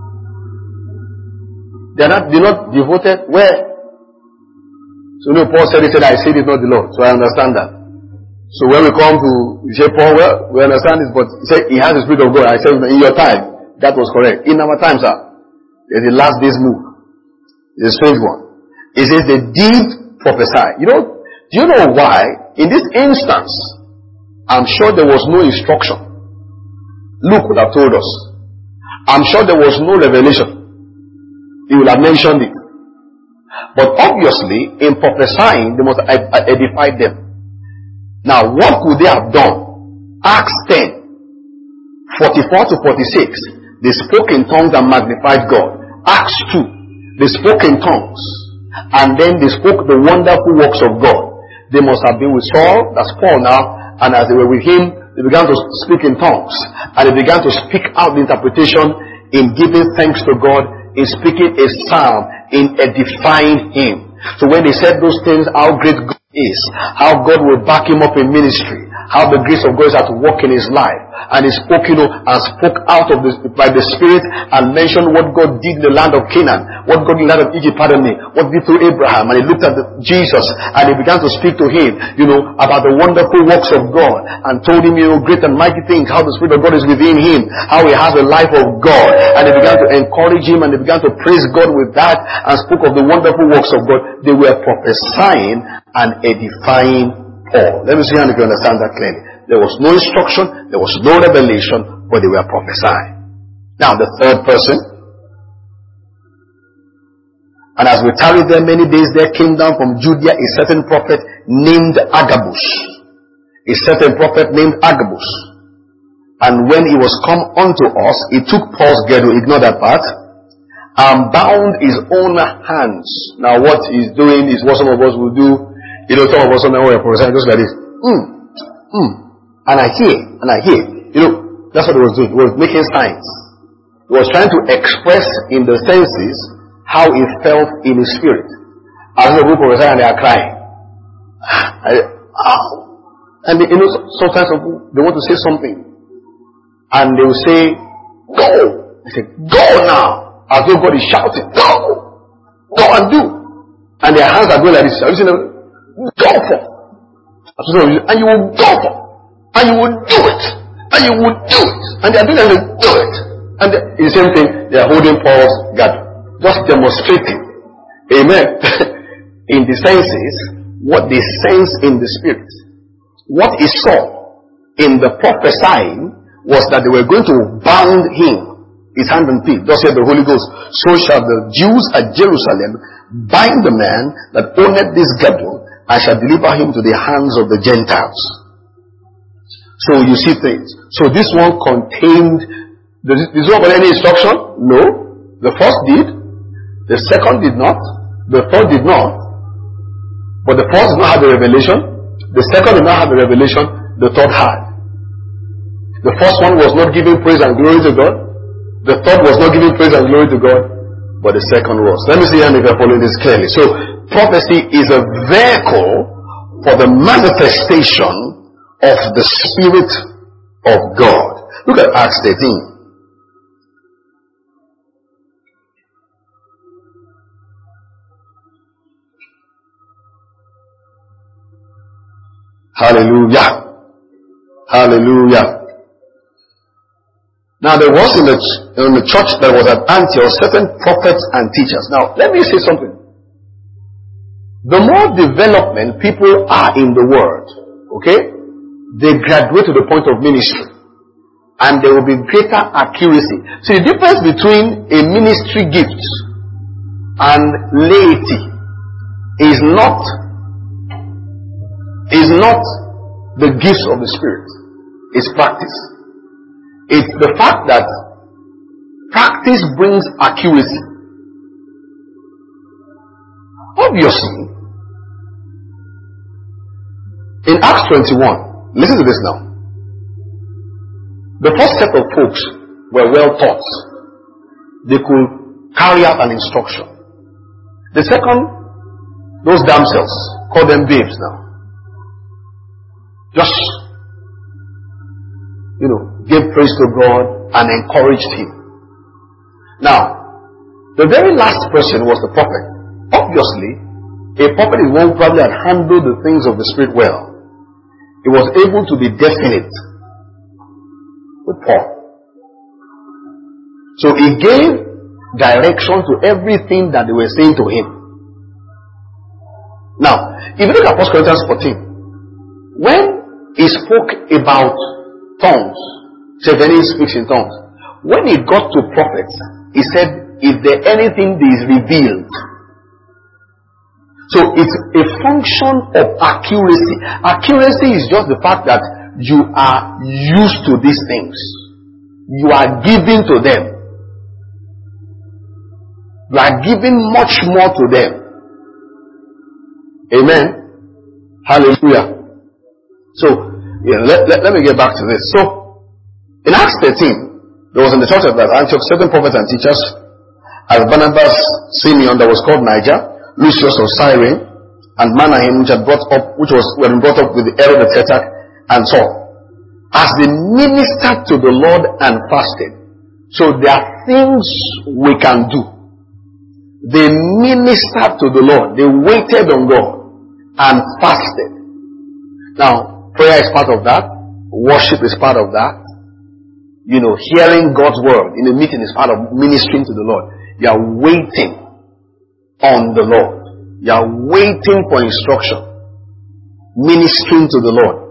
They are not, they're not devoted. Where? So you know, Paul said, he said, I said it's not the Lord. So I understand that. So when we come to, you say, Paul, well, we understand this, but he said, he has the Spirit of God. I said, in your time, that was correct. In our time, sir, there's the last day's move. It's a strange one. It says, they did prophesy. You know, do you know why? In this instance, I'm sure there was no instruction. Luke would have told us. I'm sure there was no revelation. He would have mentioned it. But obviously, in prophesying, they must have edified them. Now, what could they have done? Acts ten, forty-four to forty-six. They spoke in tongues and magnified God. Acts two, they spoke in tongues. And then they spoke the wonderful works of God. They must have been with Saul, that's Paul now, and as they were with him, they began to speak in tongues. And they began to speak out the interpretation in giving thanks to God, in speaking a psalm, in edifying him. So when they said those things, how great God is, how God will back him up in ministry, how the grace of God is at work in his life. And he spoke, you know, and spoke out of the, by the Spirit and mentioned what God did in the land of Canaan, what God did in the land of Egypt, pardon me, what he did through Abraham. And he looked at the, Jesus and he began to speak to him, you know, about the wonderful works of God and told him, you know, great and mighty things, how the Spirit of God is within him, how he has the life of God. And he began to encourage him and he began to praise God with that and spoke of the wonderful works of God. They were prophesying and edifying Paul. Let me see how you can understand that clearly. There was no instruction, there was no revelation, but they were prophesying. Now the third person. And as we tarried there many days, there came down from Judea a certain prophet named Agabus. A certain prophet named Agabus. And when he was come unto us, he took Paul's girdle, ignore that part, and bound his own hands. Now what he's doing is what some of us will do. You know, some of us sometimes we are prophesying just like this. Hmm. Hmm. And I hear, and I hear. You know, that's what he was doing. He was making signs. He was trying to express in the senses how he felt in his spirit. As the group prophesy and they are crying. I, oh. And they, you know, sometimes they want to say something. And they will say, go. They say, go now. As though God is shouting, go. Go and do. And their hands are going like this. Have you seen them? Go for. And you will go for. And you will do it. And you will do it. And they are doing it and they do it. And the, the same thing, they are holding Paul's girdle. Just demonstrating. Amen. In the senses, what they sense in the spirit. What he saw in the prophesying was that they were going to bound him, his hand and feet. Thus said the Holy Ghost, so shall the Jews at Jerusalem bind the man that owneth this girdle, and shall deliver him to the hands of the Gentiles. So you see things. So this one contained, this one got any instruction? No. The first did. The second did not. The third did not. But the first did not have the revelation. The second did not have the revelation. The third had. The first one was not giving praise and glory to God. The third was not giving praise and glory to God. But the second was. Let me see if you're following this clearly. So prophecy is a vehicle for the manifestation of the Spirit of God. Look at Acts thirteen. Hallelujah. Hallelujah. Now there was in the, in the church that was at Antioch certain prophets and teachers. Now let me say something. The more development people are in the word, okay, they graduate to the point of ministry. And there will be greater accuracy. See, the difference between a ministry gift and laity is not, is not the gifts of the Spirit is practice. It's the fact that practice brings accuracy. Obviously, in Acts twenty-one, listen to this now. The first set of folks were well taught. They could carry out an instruction. The second, those damsels, call them babes now, just, you know, gave praise to God and encouraged him. Now, the very last person was the prophet. Obviously, a prophet is one who probably had handled the things of the Spirit well. He was able to be definite with Paul. So he gave direction to everything that they were saying to him. Now, if you look at First Corinthians fourteen, when he spoke about tongues, said when he speaks in tongues, when he got to prophets, he said, if there anything that is revealed. So it's a function of accuracy. Accuracy is just the fact that you are used to these things. You are giving to them. You are giving much more to them. Amen. Hallelujah. So, yeah, let, let, let me get back to this. So, in Acts thirteen, there was in the church of Antioch certain prophets and teachers, as Barnabas, Simeon, that was called Niger, Lucius of Cyrene, and Manahem, which had brought up, which was were brought up with the Herod the Tetrarch, and Saul, as they ministered to the Lord and fasted. So there are things we can do. They ministered to the Lord. They waited on God and fasted. Now, prayer is part of that. Worship is part of that. You know, hearing God's word in a meeting is part of ministering to the Lord. You are waiting on the Lord. You are waiting for instruction. Ministering to the Lord.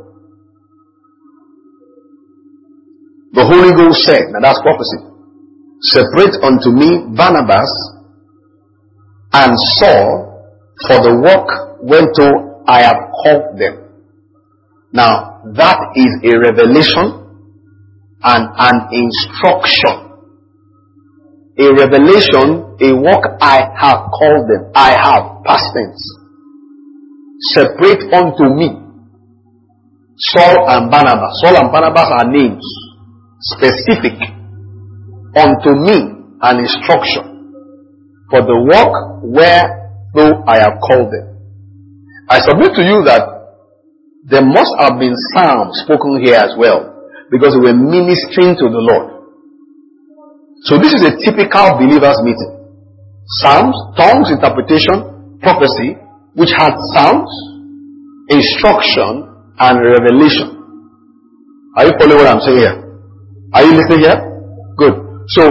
The Holy Ghost said, now that's prophecy, separate unto me Barnabas and Saul for the work whereto I have called them. Now, that is a revelation and an instruction. A revelation, a work I have called them. I have, past tense. Separate unto me Saul and Barnabas. Saul and Barnabas are names. Specific. Unto me an instruction for the work whereto I have called them. I submit to you that there must have been psalms spoken here as well, because we were ministering to the Lord. So this is a typical believer's meeting. Psalms, tongues, interpretation, prophecy, which had psalms, instruction, and revelation. Are you following what I'm saying here? Are you listening here? Good. So,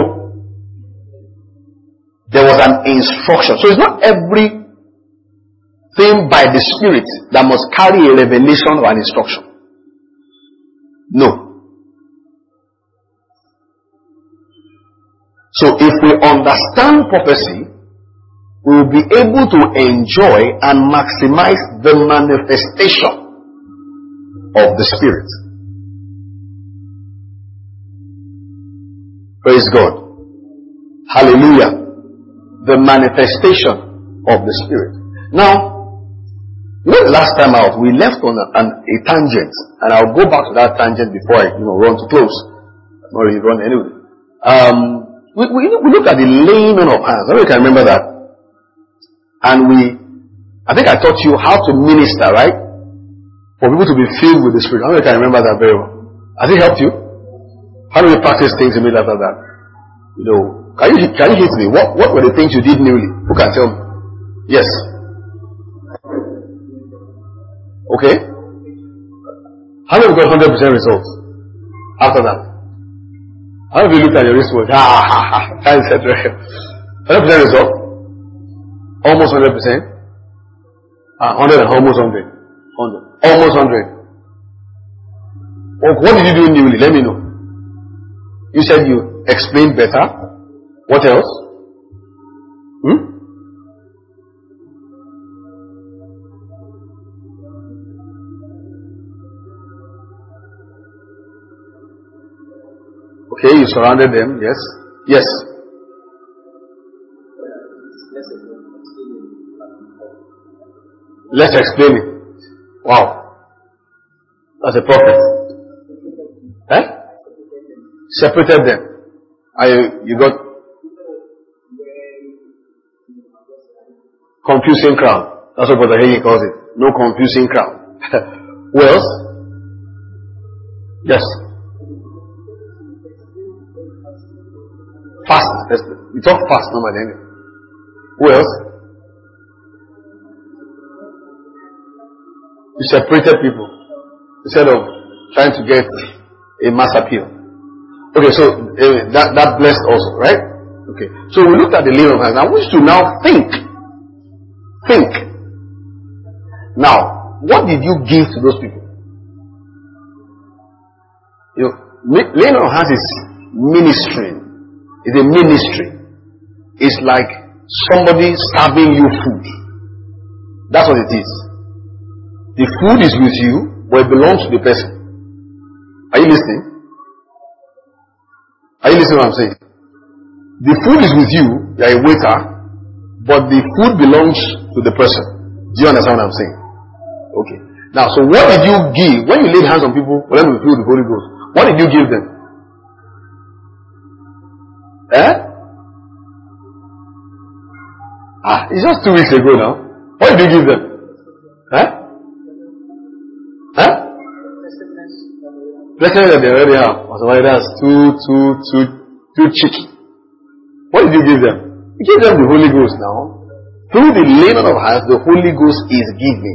there was an instruction. So it's not every thing by the Spirit that must carry a revelation or an instruction. No. So if we understand prophecy, we will be able to enjoy and maximize the manifestation of the Spirit. Praise God. Hallelujah. The manifestation of the Spirit. Now, you know, the last time out, we left on a, an, a tangent, and I'll go back to that tangent before I, you know, run to close. I'm not really run anyway. Um, we, we, we look at the laying on of hands. I don't know if you can remember that. And we, I think I taught you how to minister, right? For people to be filled with the Spirit. I don't know if you can remember that very well. Has it helped you? How do we practice things immediately after that? You know, can you, can you hit me? What, what were the things you did newly? Who can tell me? Yes. Okay. How many of you got one hundred percent results after that? How many of you looked at your wristwatch? Ha ha ha. Time set right. one hundred percent result? Almost one hundred percent? Uh, one hundred and almost one hundred. one hundred. Almost one hundred. Oh, what did you do newly? Let me know. You said you explained better. What else? Hmm? Okay, you surrounded them. Yes. Yes. Let's explain it. Wow. That's a prophet. Eh? Separated them. I, you got confusing crowd. That's what Brother Hagin calls it. No confusing crowd. Who else? Yes. Fast. We talk fast normally. Who else? You separated people instead of trying to get a mass appeal. Okay, so uh, that that blessed also, right? Okay, so we looked at the laying of hands. I want you to now think. Think. Now, what did you give to those people? You know, laying of hands is ministering. It's a ministry. It's like somebody serving you food. That's what it is. The food is with you, but it belongs to the person. Are you listening? Are you listening to what I'm saying? The food is with you, you are a waiter, but the food belongs to the person. Do you understand what I'm saying? Okay. Now, so what did you give? When you laid hands on people, when you filled with the Holy Ghost, what did you give them? Eh? Ah, it's just two weeks ago now. What did you give them? Eh? Huh? Let's say that they already have. Otherwise, that's too, too, too, too cheeky. What did you give them? You gave them the Holy Ghost now. Through the laying on of hands, the Holy Ghost is given.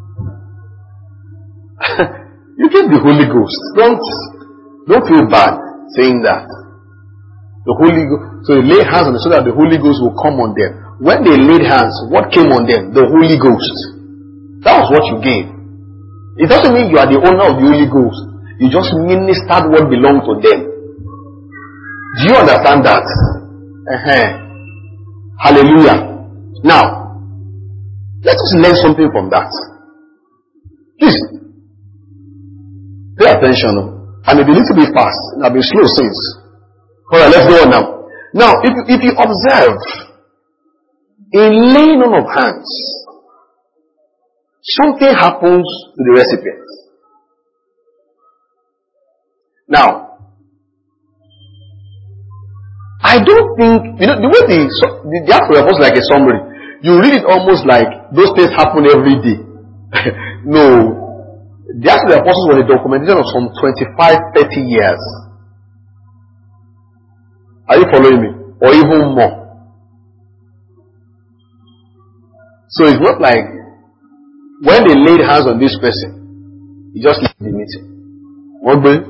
You give the Holy Ghost. Don't, don't feel bad saying that. The Holy Ghost. So they lay hands on them so that the Holy Ghost will come on them. When they laid hands, what came on them? The Holy Ghost. That was what you gave. It doesn't mean you are the owner of the Holy Ghost. You just ministered what belonged to them. Do you understand that? Uh-huh. Hallelujah. Now, let us learn something from that. Please, pay attention. I may be a little bit fast. I'll be slow since. Alright, let's go on now. Now, if, if you observe, in laying on of hands, something happens to the recipient. Now, I don't think, you know, the way the, the, the Acts of the Apostles like a summary, you read it almost like those things happen every day. No. The Acts of the Apostles was a documentation of some twenty-five, thirty years. Are you following me? Or even more. So it's not like when they laid hands on this person, he just left the meeting. What do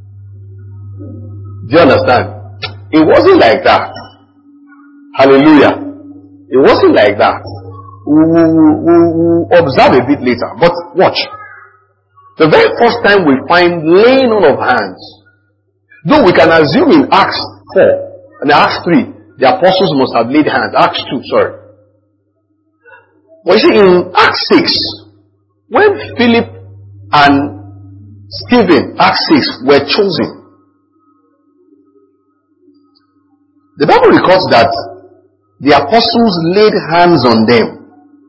you understand? It wasn't like that. Hallelujah. It wasn't like that. We will observe a bit later. But watch. The very first time we find laying on of hands, though we can assume in Acts four and Acts three, the apostles must have laid hands. Acts two, sorry. But you see, in Acts six, when Philip and Stephen, Acts six, were chosen, the Bible records that the apostles laid hands on them.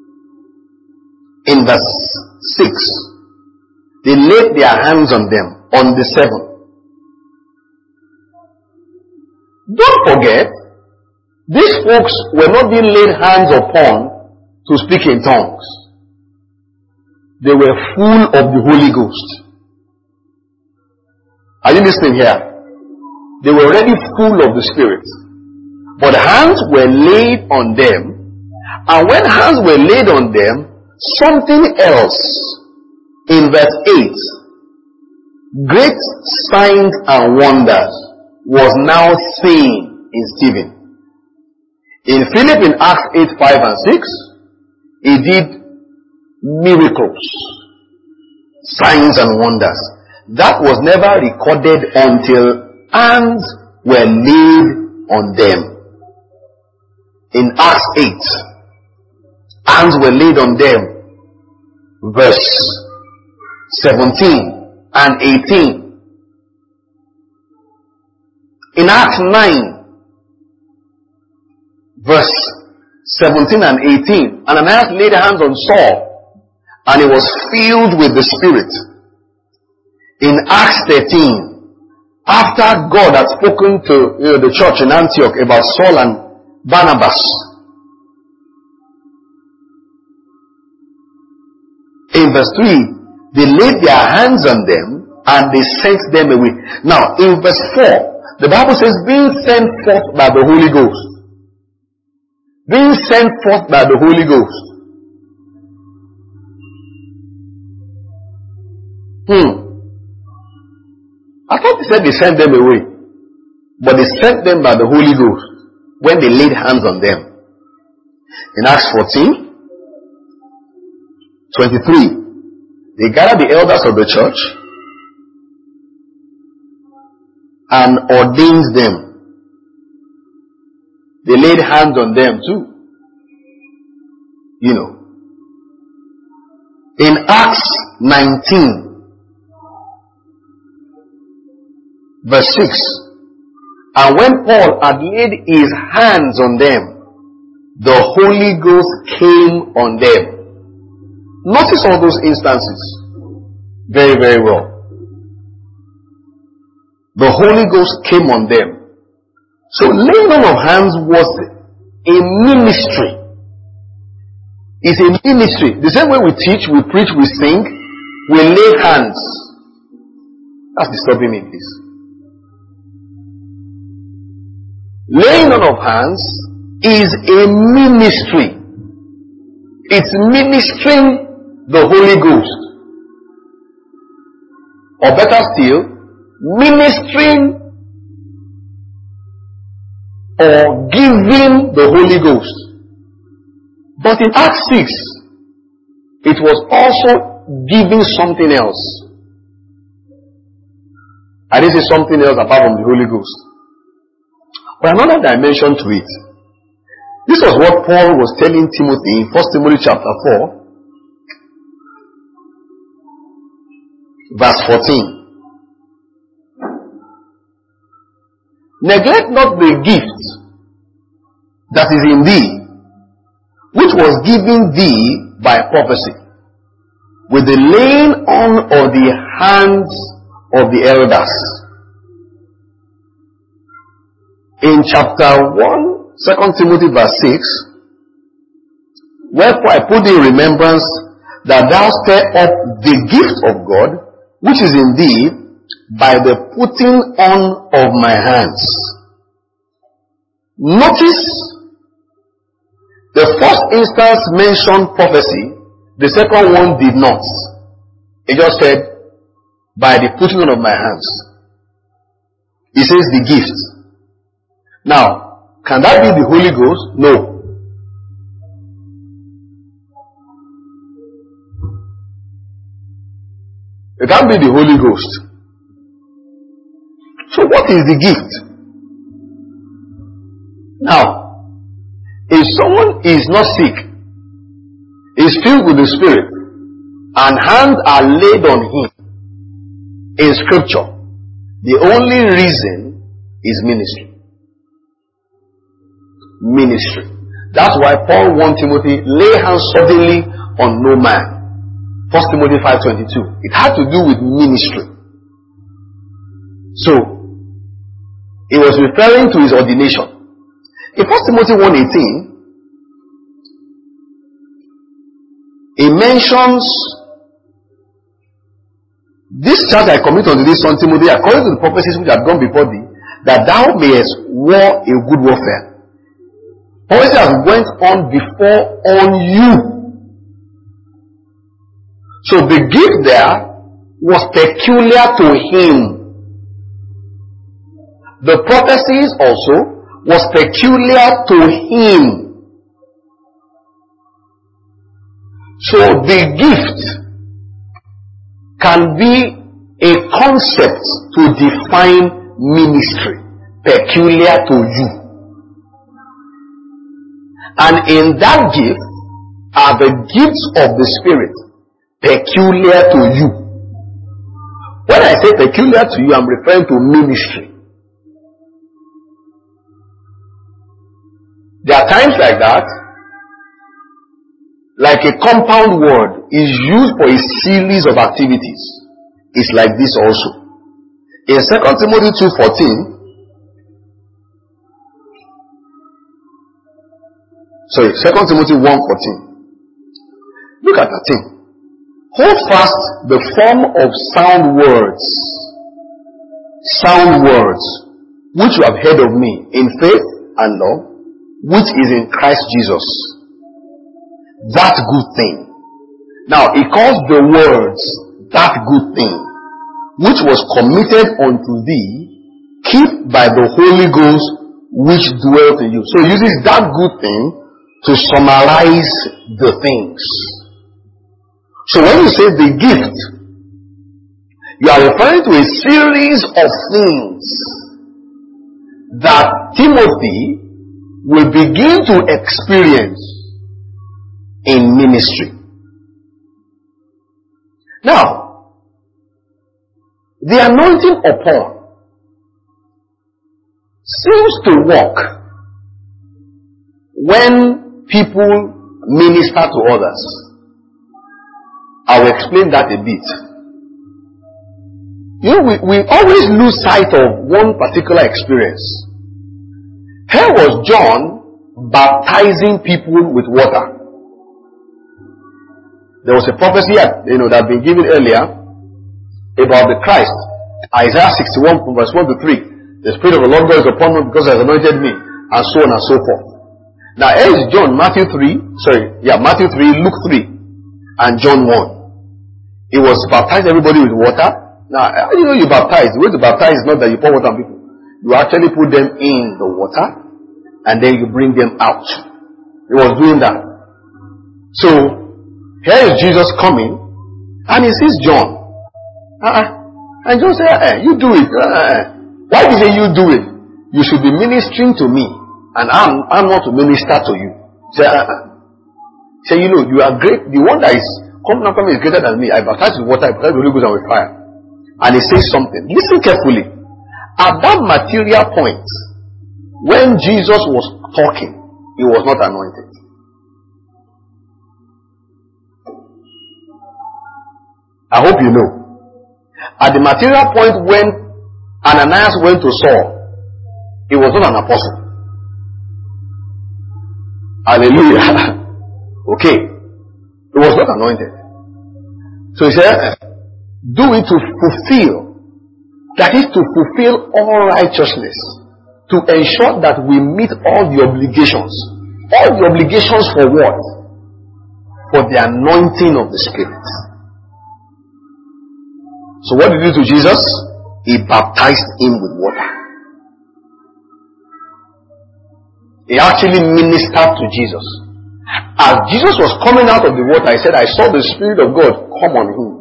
In verse six, they laid their hands on them on the seven. Don't forget, these folks were not being laid hands upon to speak in tongues. They were full of the Holy Ghost. Are you listening here? They were already full of the Spirit. But hands were laid on them. And when hands were laid on them, something else in verse eight, great signs and wonders was now seen in Stephen. In Philip in Acts eight, five and six, he did miracles, signs and wonders. That was never recorded until hands were laid on them. In Acts eight, hands were laid on them. Verse seventeen and eighteen. In Acts nine, verse seventeen and eighteen, Ananias laid hands on Saul, and he was filled with the Spirit. In Acts thirteen, after God had spoken to you know, the church in Antioch about Saul and Barnabas, in verse three, they laid their hands on them and they sent them away. Now, in verse four, the Bible says, being sent forth by the Holy Ghost. Being sent forth by the Holy Ghost. Hmm. I thought he said they sent them away. But they sent them by the Holy Ghost when they laid hands on them. In Acts fourteen, twenty-three, they gathered the elders of the church and ordained them. They laid hands on them too. You know. In Acts nineteen, verse six, and when Paul had laid his hands on them, the Holy Ghost came on them. Notice all those instances very, very well. The Holy Ghost came on them. So laying on of hands was a ministry. It's a ministry. The same way we teach, we preach, we sing, we lay hands. That's disturbing me, please. Laying on of hands is a ministry. It's ministering the Holy Ghost. Or better still, ministering or giving the Holy Ghost. But in Acts six, it was also giving something else. I didn't say something else apart from the Holy Ghost. But another dimension to it. This was what Paul was telling Timothy in First Timothy chapter four, verse fourteen. Neglect not the gift that is in thee, which was given thee by prophecy, with the laying on of the hands of the elders. In chapter one, Second Timothy verse six, wherefore I put in remembrance that thou stir up the gift of God, which is in thee, by the putting on of my hands. Notice, the first instance mentioned prophecy, the second one did not. It just said, by the putting on of my hands. It says the gift. Now, can that be the Holy Ghost? No. It can't be the Holy Ghost. So what is the gift? Now, if someone is not sick, is filled with the Spirit, and hands are laid on him in Scripture, the only reason is ministry. Ministry. That's why Paul warned Timothy, lay hands suddenly on no man. First Timothy five twenty-two. It had to do with ministry. So, he was referring to his ordination. In First Timothy one eighteen, he mentions, this charge I commit unto thee, son Timothy, according to the prophecies which have gone before thee, that thou mayest war a good warfare. Prophecy has went on before on you. So the gift there was peculiar to him. The prophecies also was peculiar to him. So the gift can be a concept to define ministry, peculiar to you. And in that gift are the gifts of the Spirit, peculiar to you. When I say peculiar to you, I'm referring to ministry. There are times like that, like a compound word is used for a series of activities. It's like this also. In Second Timothy two fourteen, sorry, Second Timothy one fourteen. Look at that thing. Hold fast the form of sound words, sound words, which you have heard of me in faith and love, which is in Christ Jesus. That good thing. Now, he calls the words, that good thing, which was committed unto thee, keep by the Holy Ghost, which dwelt in you. So he uses that good thing to summarize the things. So when you say the gift, you are referring to a series of things that Timothy will begin to experience in ministry. Now, the anointing upon seems to work when people minister to others. I will explain that a bit. You know, we, we always lose sight of one particular experience. Here was John baptizing people with water. There was a prophecy, you know, that had been given earlier about the Christ. Isaiah sixty-one from verse one to three. The Spirit of the Lord God is upon me because he has anointed me, and so on and so forth. Now here is John, Matthew three, sorry, yeah, Matthew three, Luke three, and John one. He was baptized everybody with water. Now, how do you know you baptize? The way to baptize is not that you pour water on people. You actually put them in the water, and then you bring them out. He was doing that. So, here is Jesus coming, and he sees John. Uh-uh. And John said, eh, you do it. Uh-uh. Why did he say you do it? You should be ministering to me, and I'm, I'm not to minister to you. He said, uh-uh. He said, you know, you are great. The one that is coming after me is greater than me. I baptize with water, I baptize with Holy Ghost and with fire. And he says something. Listen carefully. At that material point, when Jesus was talking, he was not anointed. I hope you know. At the material point when Ananias went to Saul, he was not an apostle. Hallelujah. Okay. He was not anointed. So he said, do it to fulfill. That is to fulfill all righteousness. To ensure that we meet all the obligations. All the obligations for what? For the anointing of the Spirit. So what did he do to Jesus? He baptized him with water. He actually ministered to Jesus. As Jesus was coming out of the water, he said, I saw the Spirit of God come on him.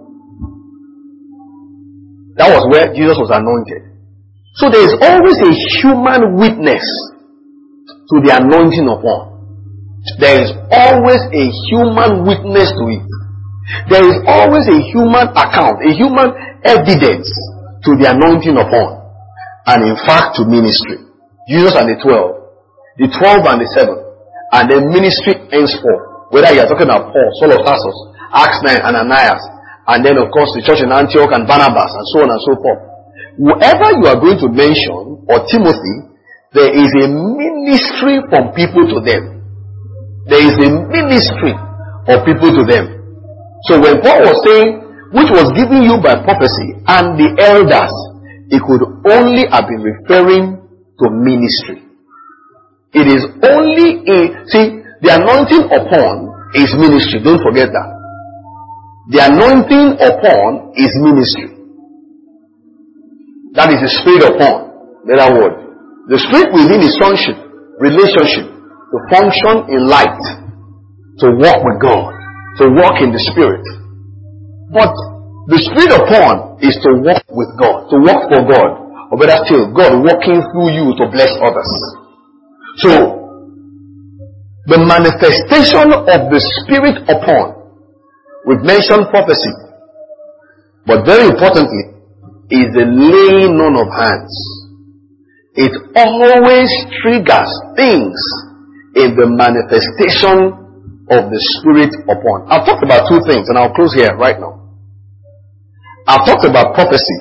That was where Jesus was anointed. So there is always a human witness to the anointing of one. There is always a human witness to it. There is always a human account, a human evidence to the anointing of one. And in fact to ministry. Jesus and the twelve, the twelve and the seven. And then ministry henceforth. Whether you are talking about Paul, Saul of Tarsus, Acts nine, Ananias, and then of course the church in Antioch and Barnabas, and so on and so forth. Whoever you are going to mention, or Timothy, there is a ministry from people to them. There is a ministry of people to them. So when Paul was saying, which was given you by prophecy and the elders, it could only have been referring to ministry. It is only a, see, the anointing upon is ministry. Don't forget that. The anointing upon is ministry. That is the Spirit upon. Better word. The Spirit within is sonship, relationship, to function in light, to walk with God, to walk in the Spirit. But the Spirit upon is to walk with God, to walk for God, or better still, God walking through you to bless others. So, the manifestation of the Spirit upon, we've mentioned prophecy, but very importantly, is the laying on of hands. It always triggers things in the manifestation of the Spirit upon. I've talked about two things, and I'll close here right now. I've talked about prophecy.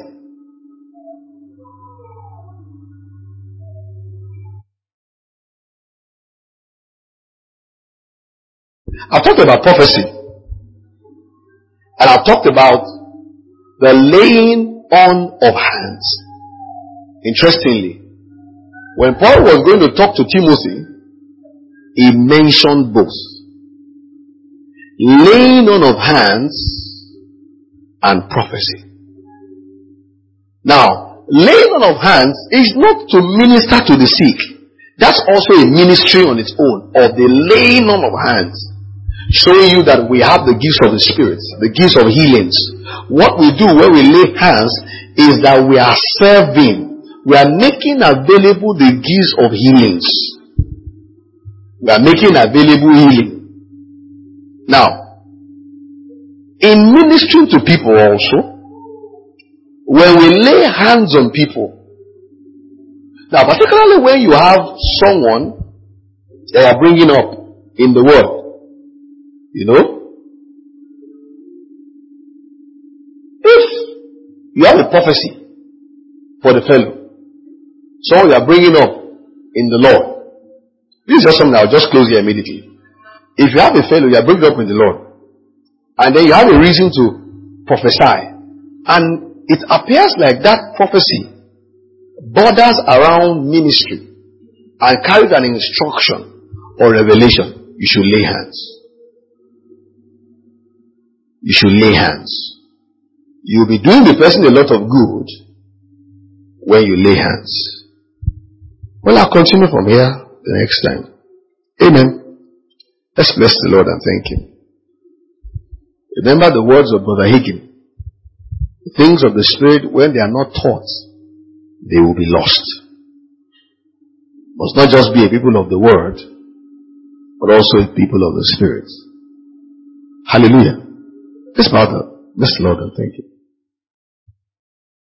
I've talked about prophecy. And I've talked about the laying on of hands. Interestingly, when Paul was going to talk to Timothy, he mentioned both. Laying on of hands and prophecy. Now, laying on of hands is not to minister to the sick. That's also a ministry on its own, of the laying on of hands. Showing you that we have the gifts of the Spirit, the gifts of healings. What we do when we lay hands is that we are serving. We are making available the gifts of healings. We are making available healing. Now, in ministering to people also, when we lay hands on people, now particularly when you have someone that are bringing up in the world, you know, if you have a prophecy for the fellow, someone you are bringing up in the Lord, this is just something I'll just close here immediately. If you have a fellow you are bringing up in the Lord, and then you have a reason to prophesy, and it appears like that prophecy borders around ministry and carries an instruction or revelation, you should lay hands. You should lay hands. You'll be doing the person a lot of good when you lay hands. Well, I'll continue from here the next time. Amen. Let's bless the Lord and thank Him. Remember the words of Brother Hagin. The things of the Spirit, when they are not taught, they will be lost. Must not just be a people of the Word, but also a people of the Spirit. Hallelujah. Let's bow down. Bless the Lord and thank Him.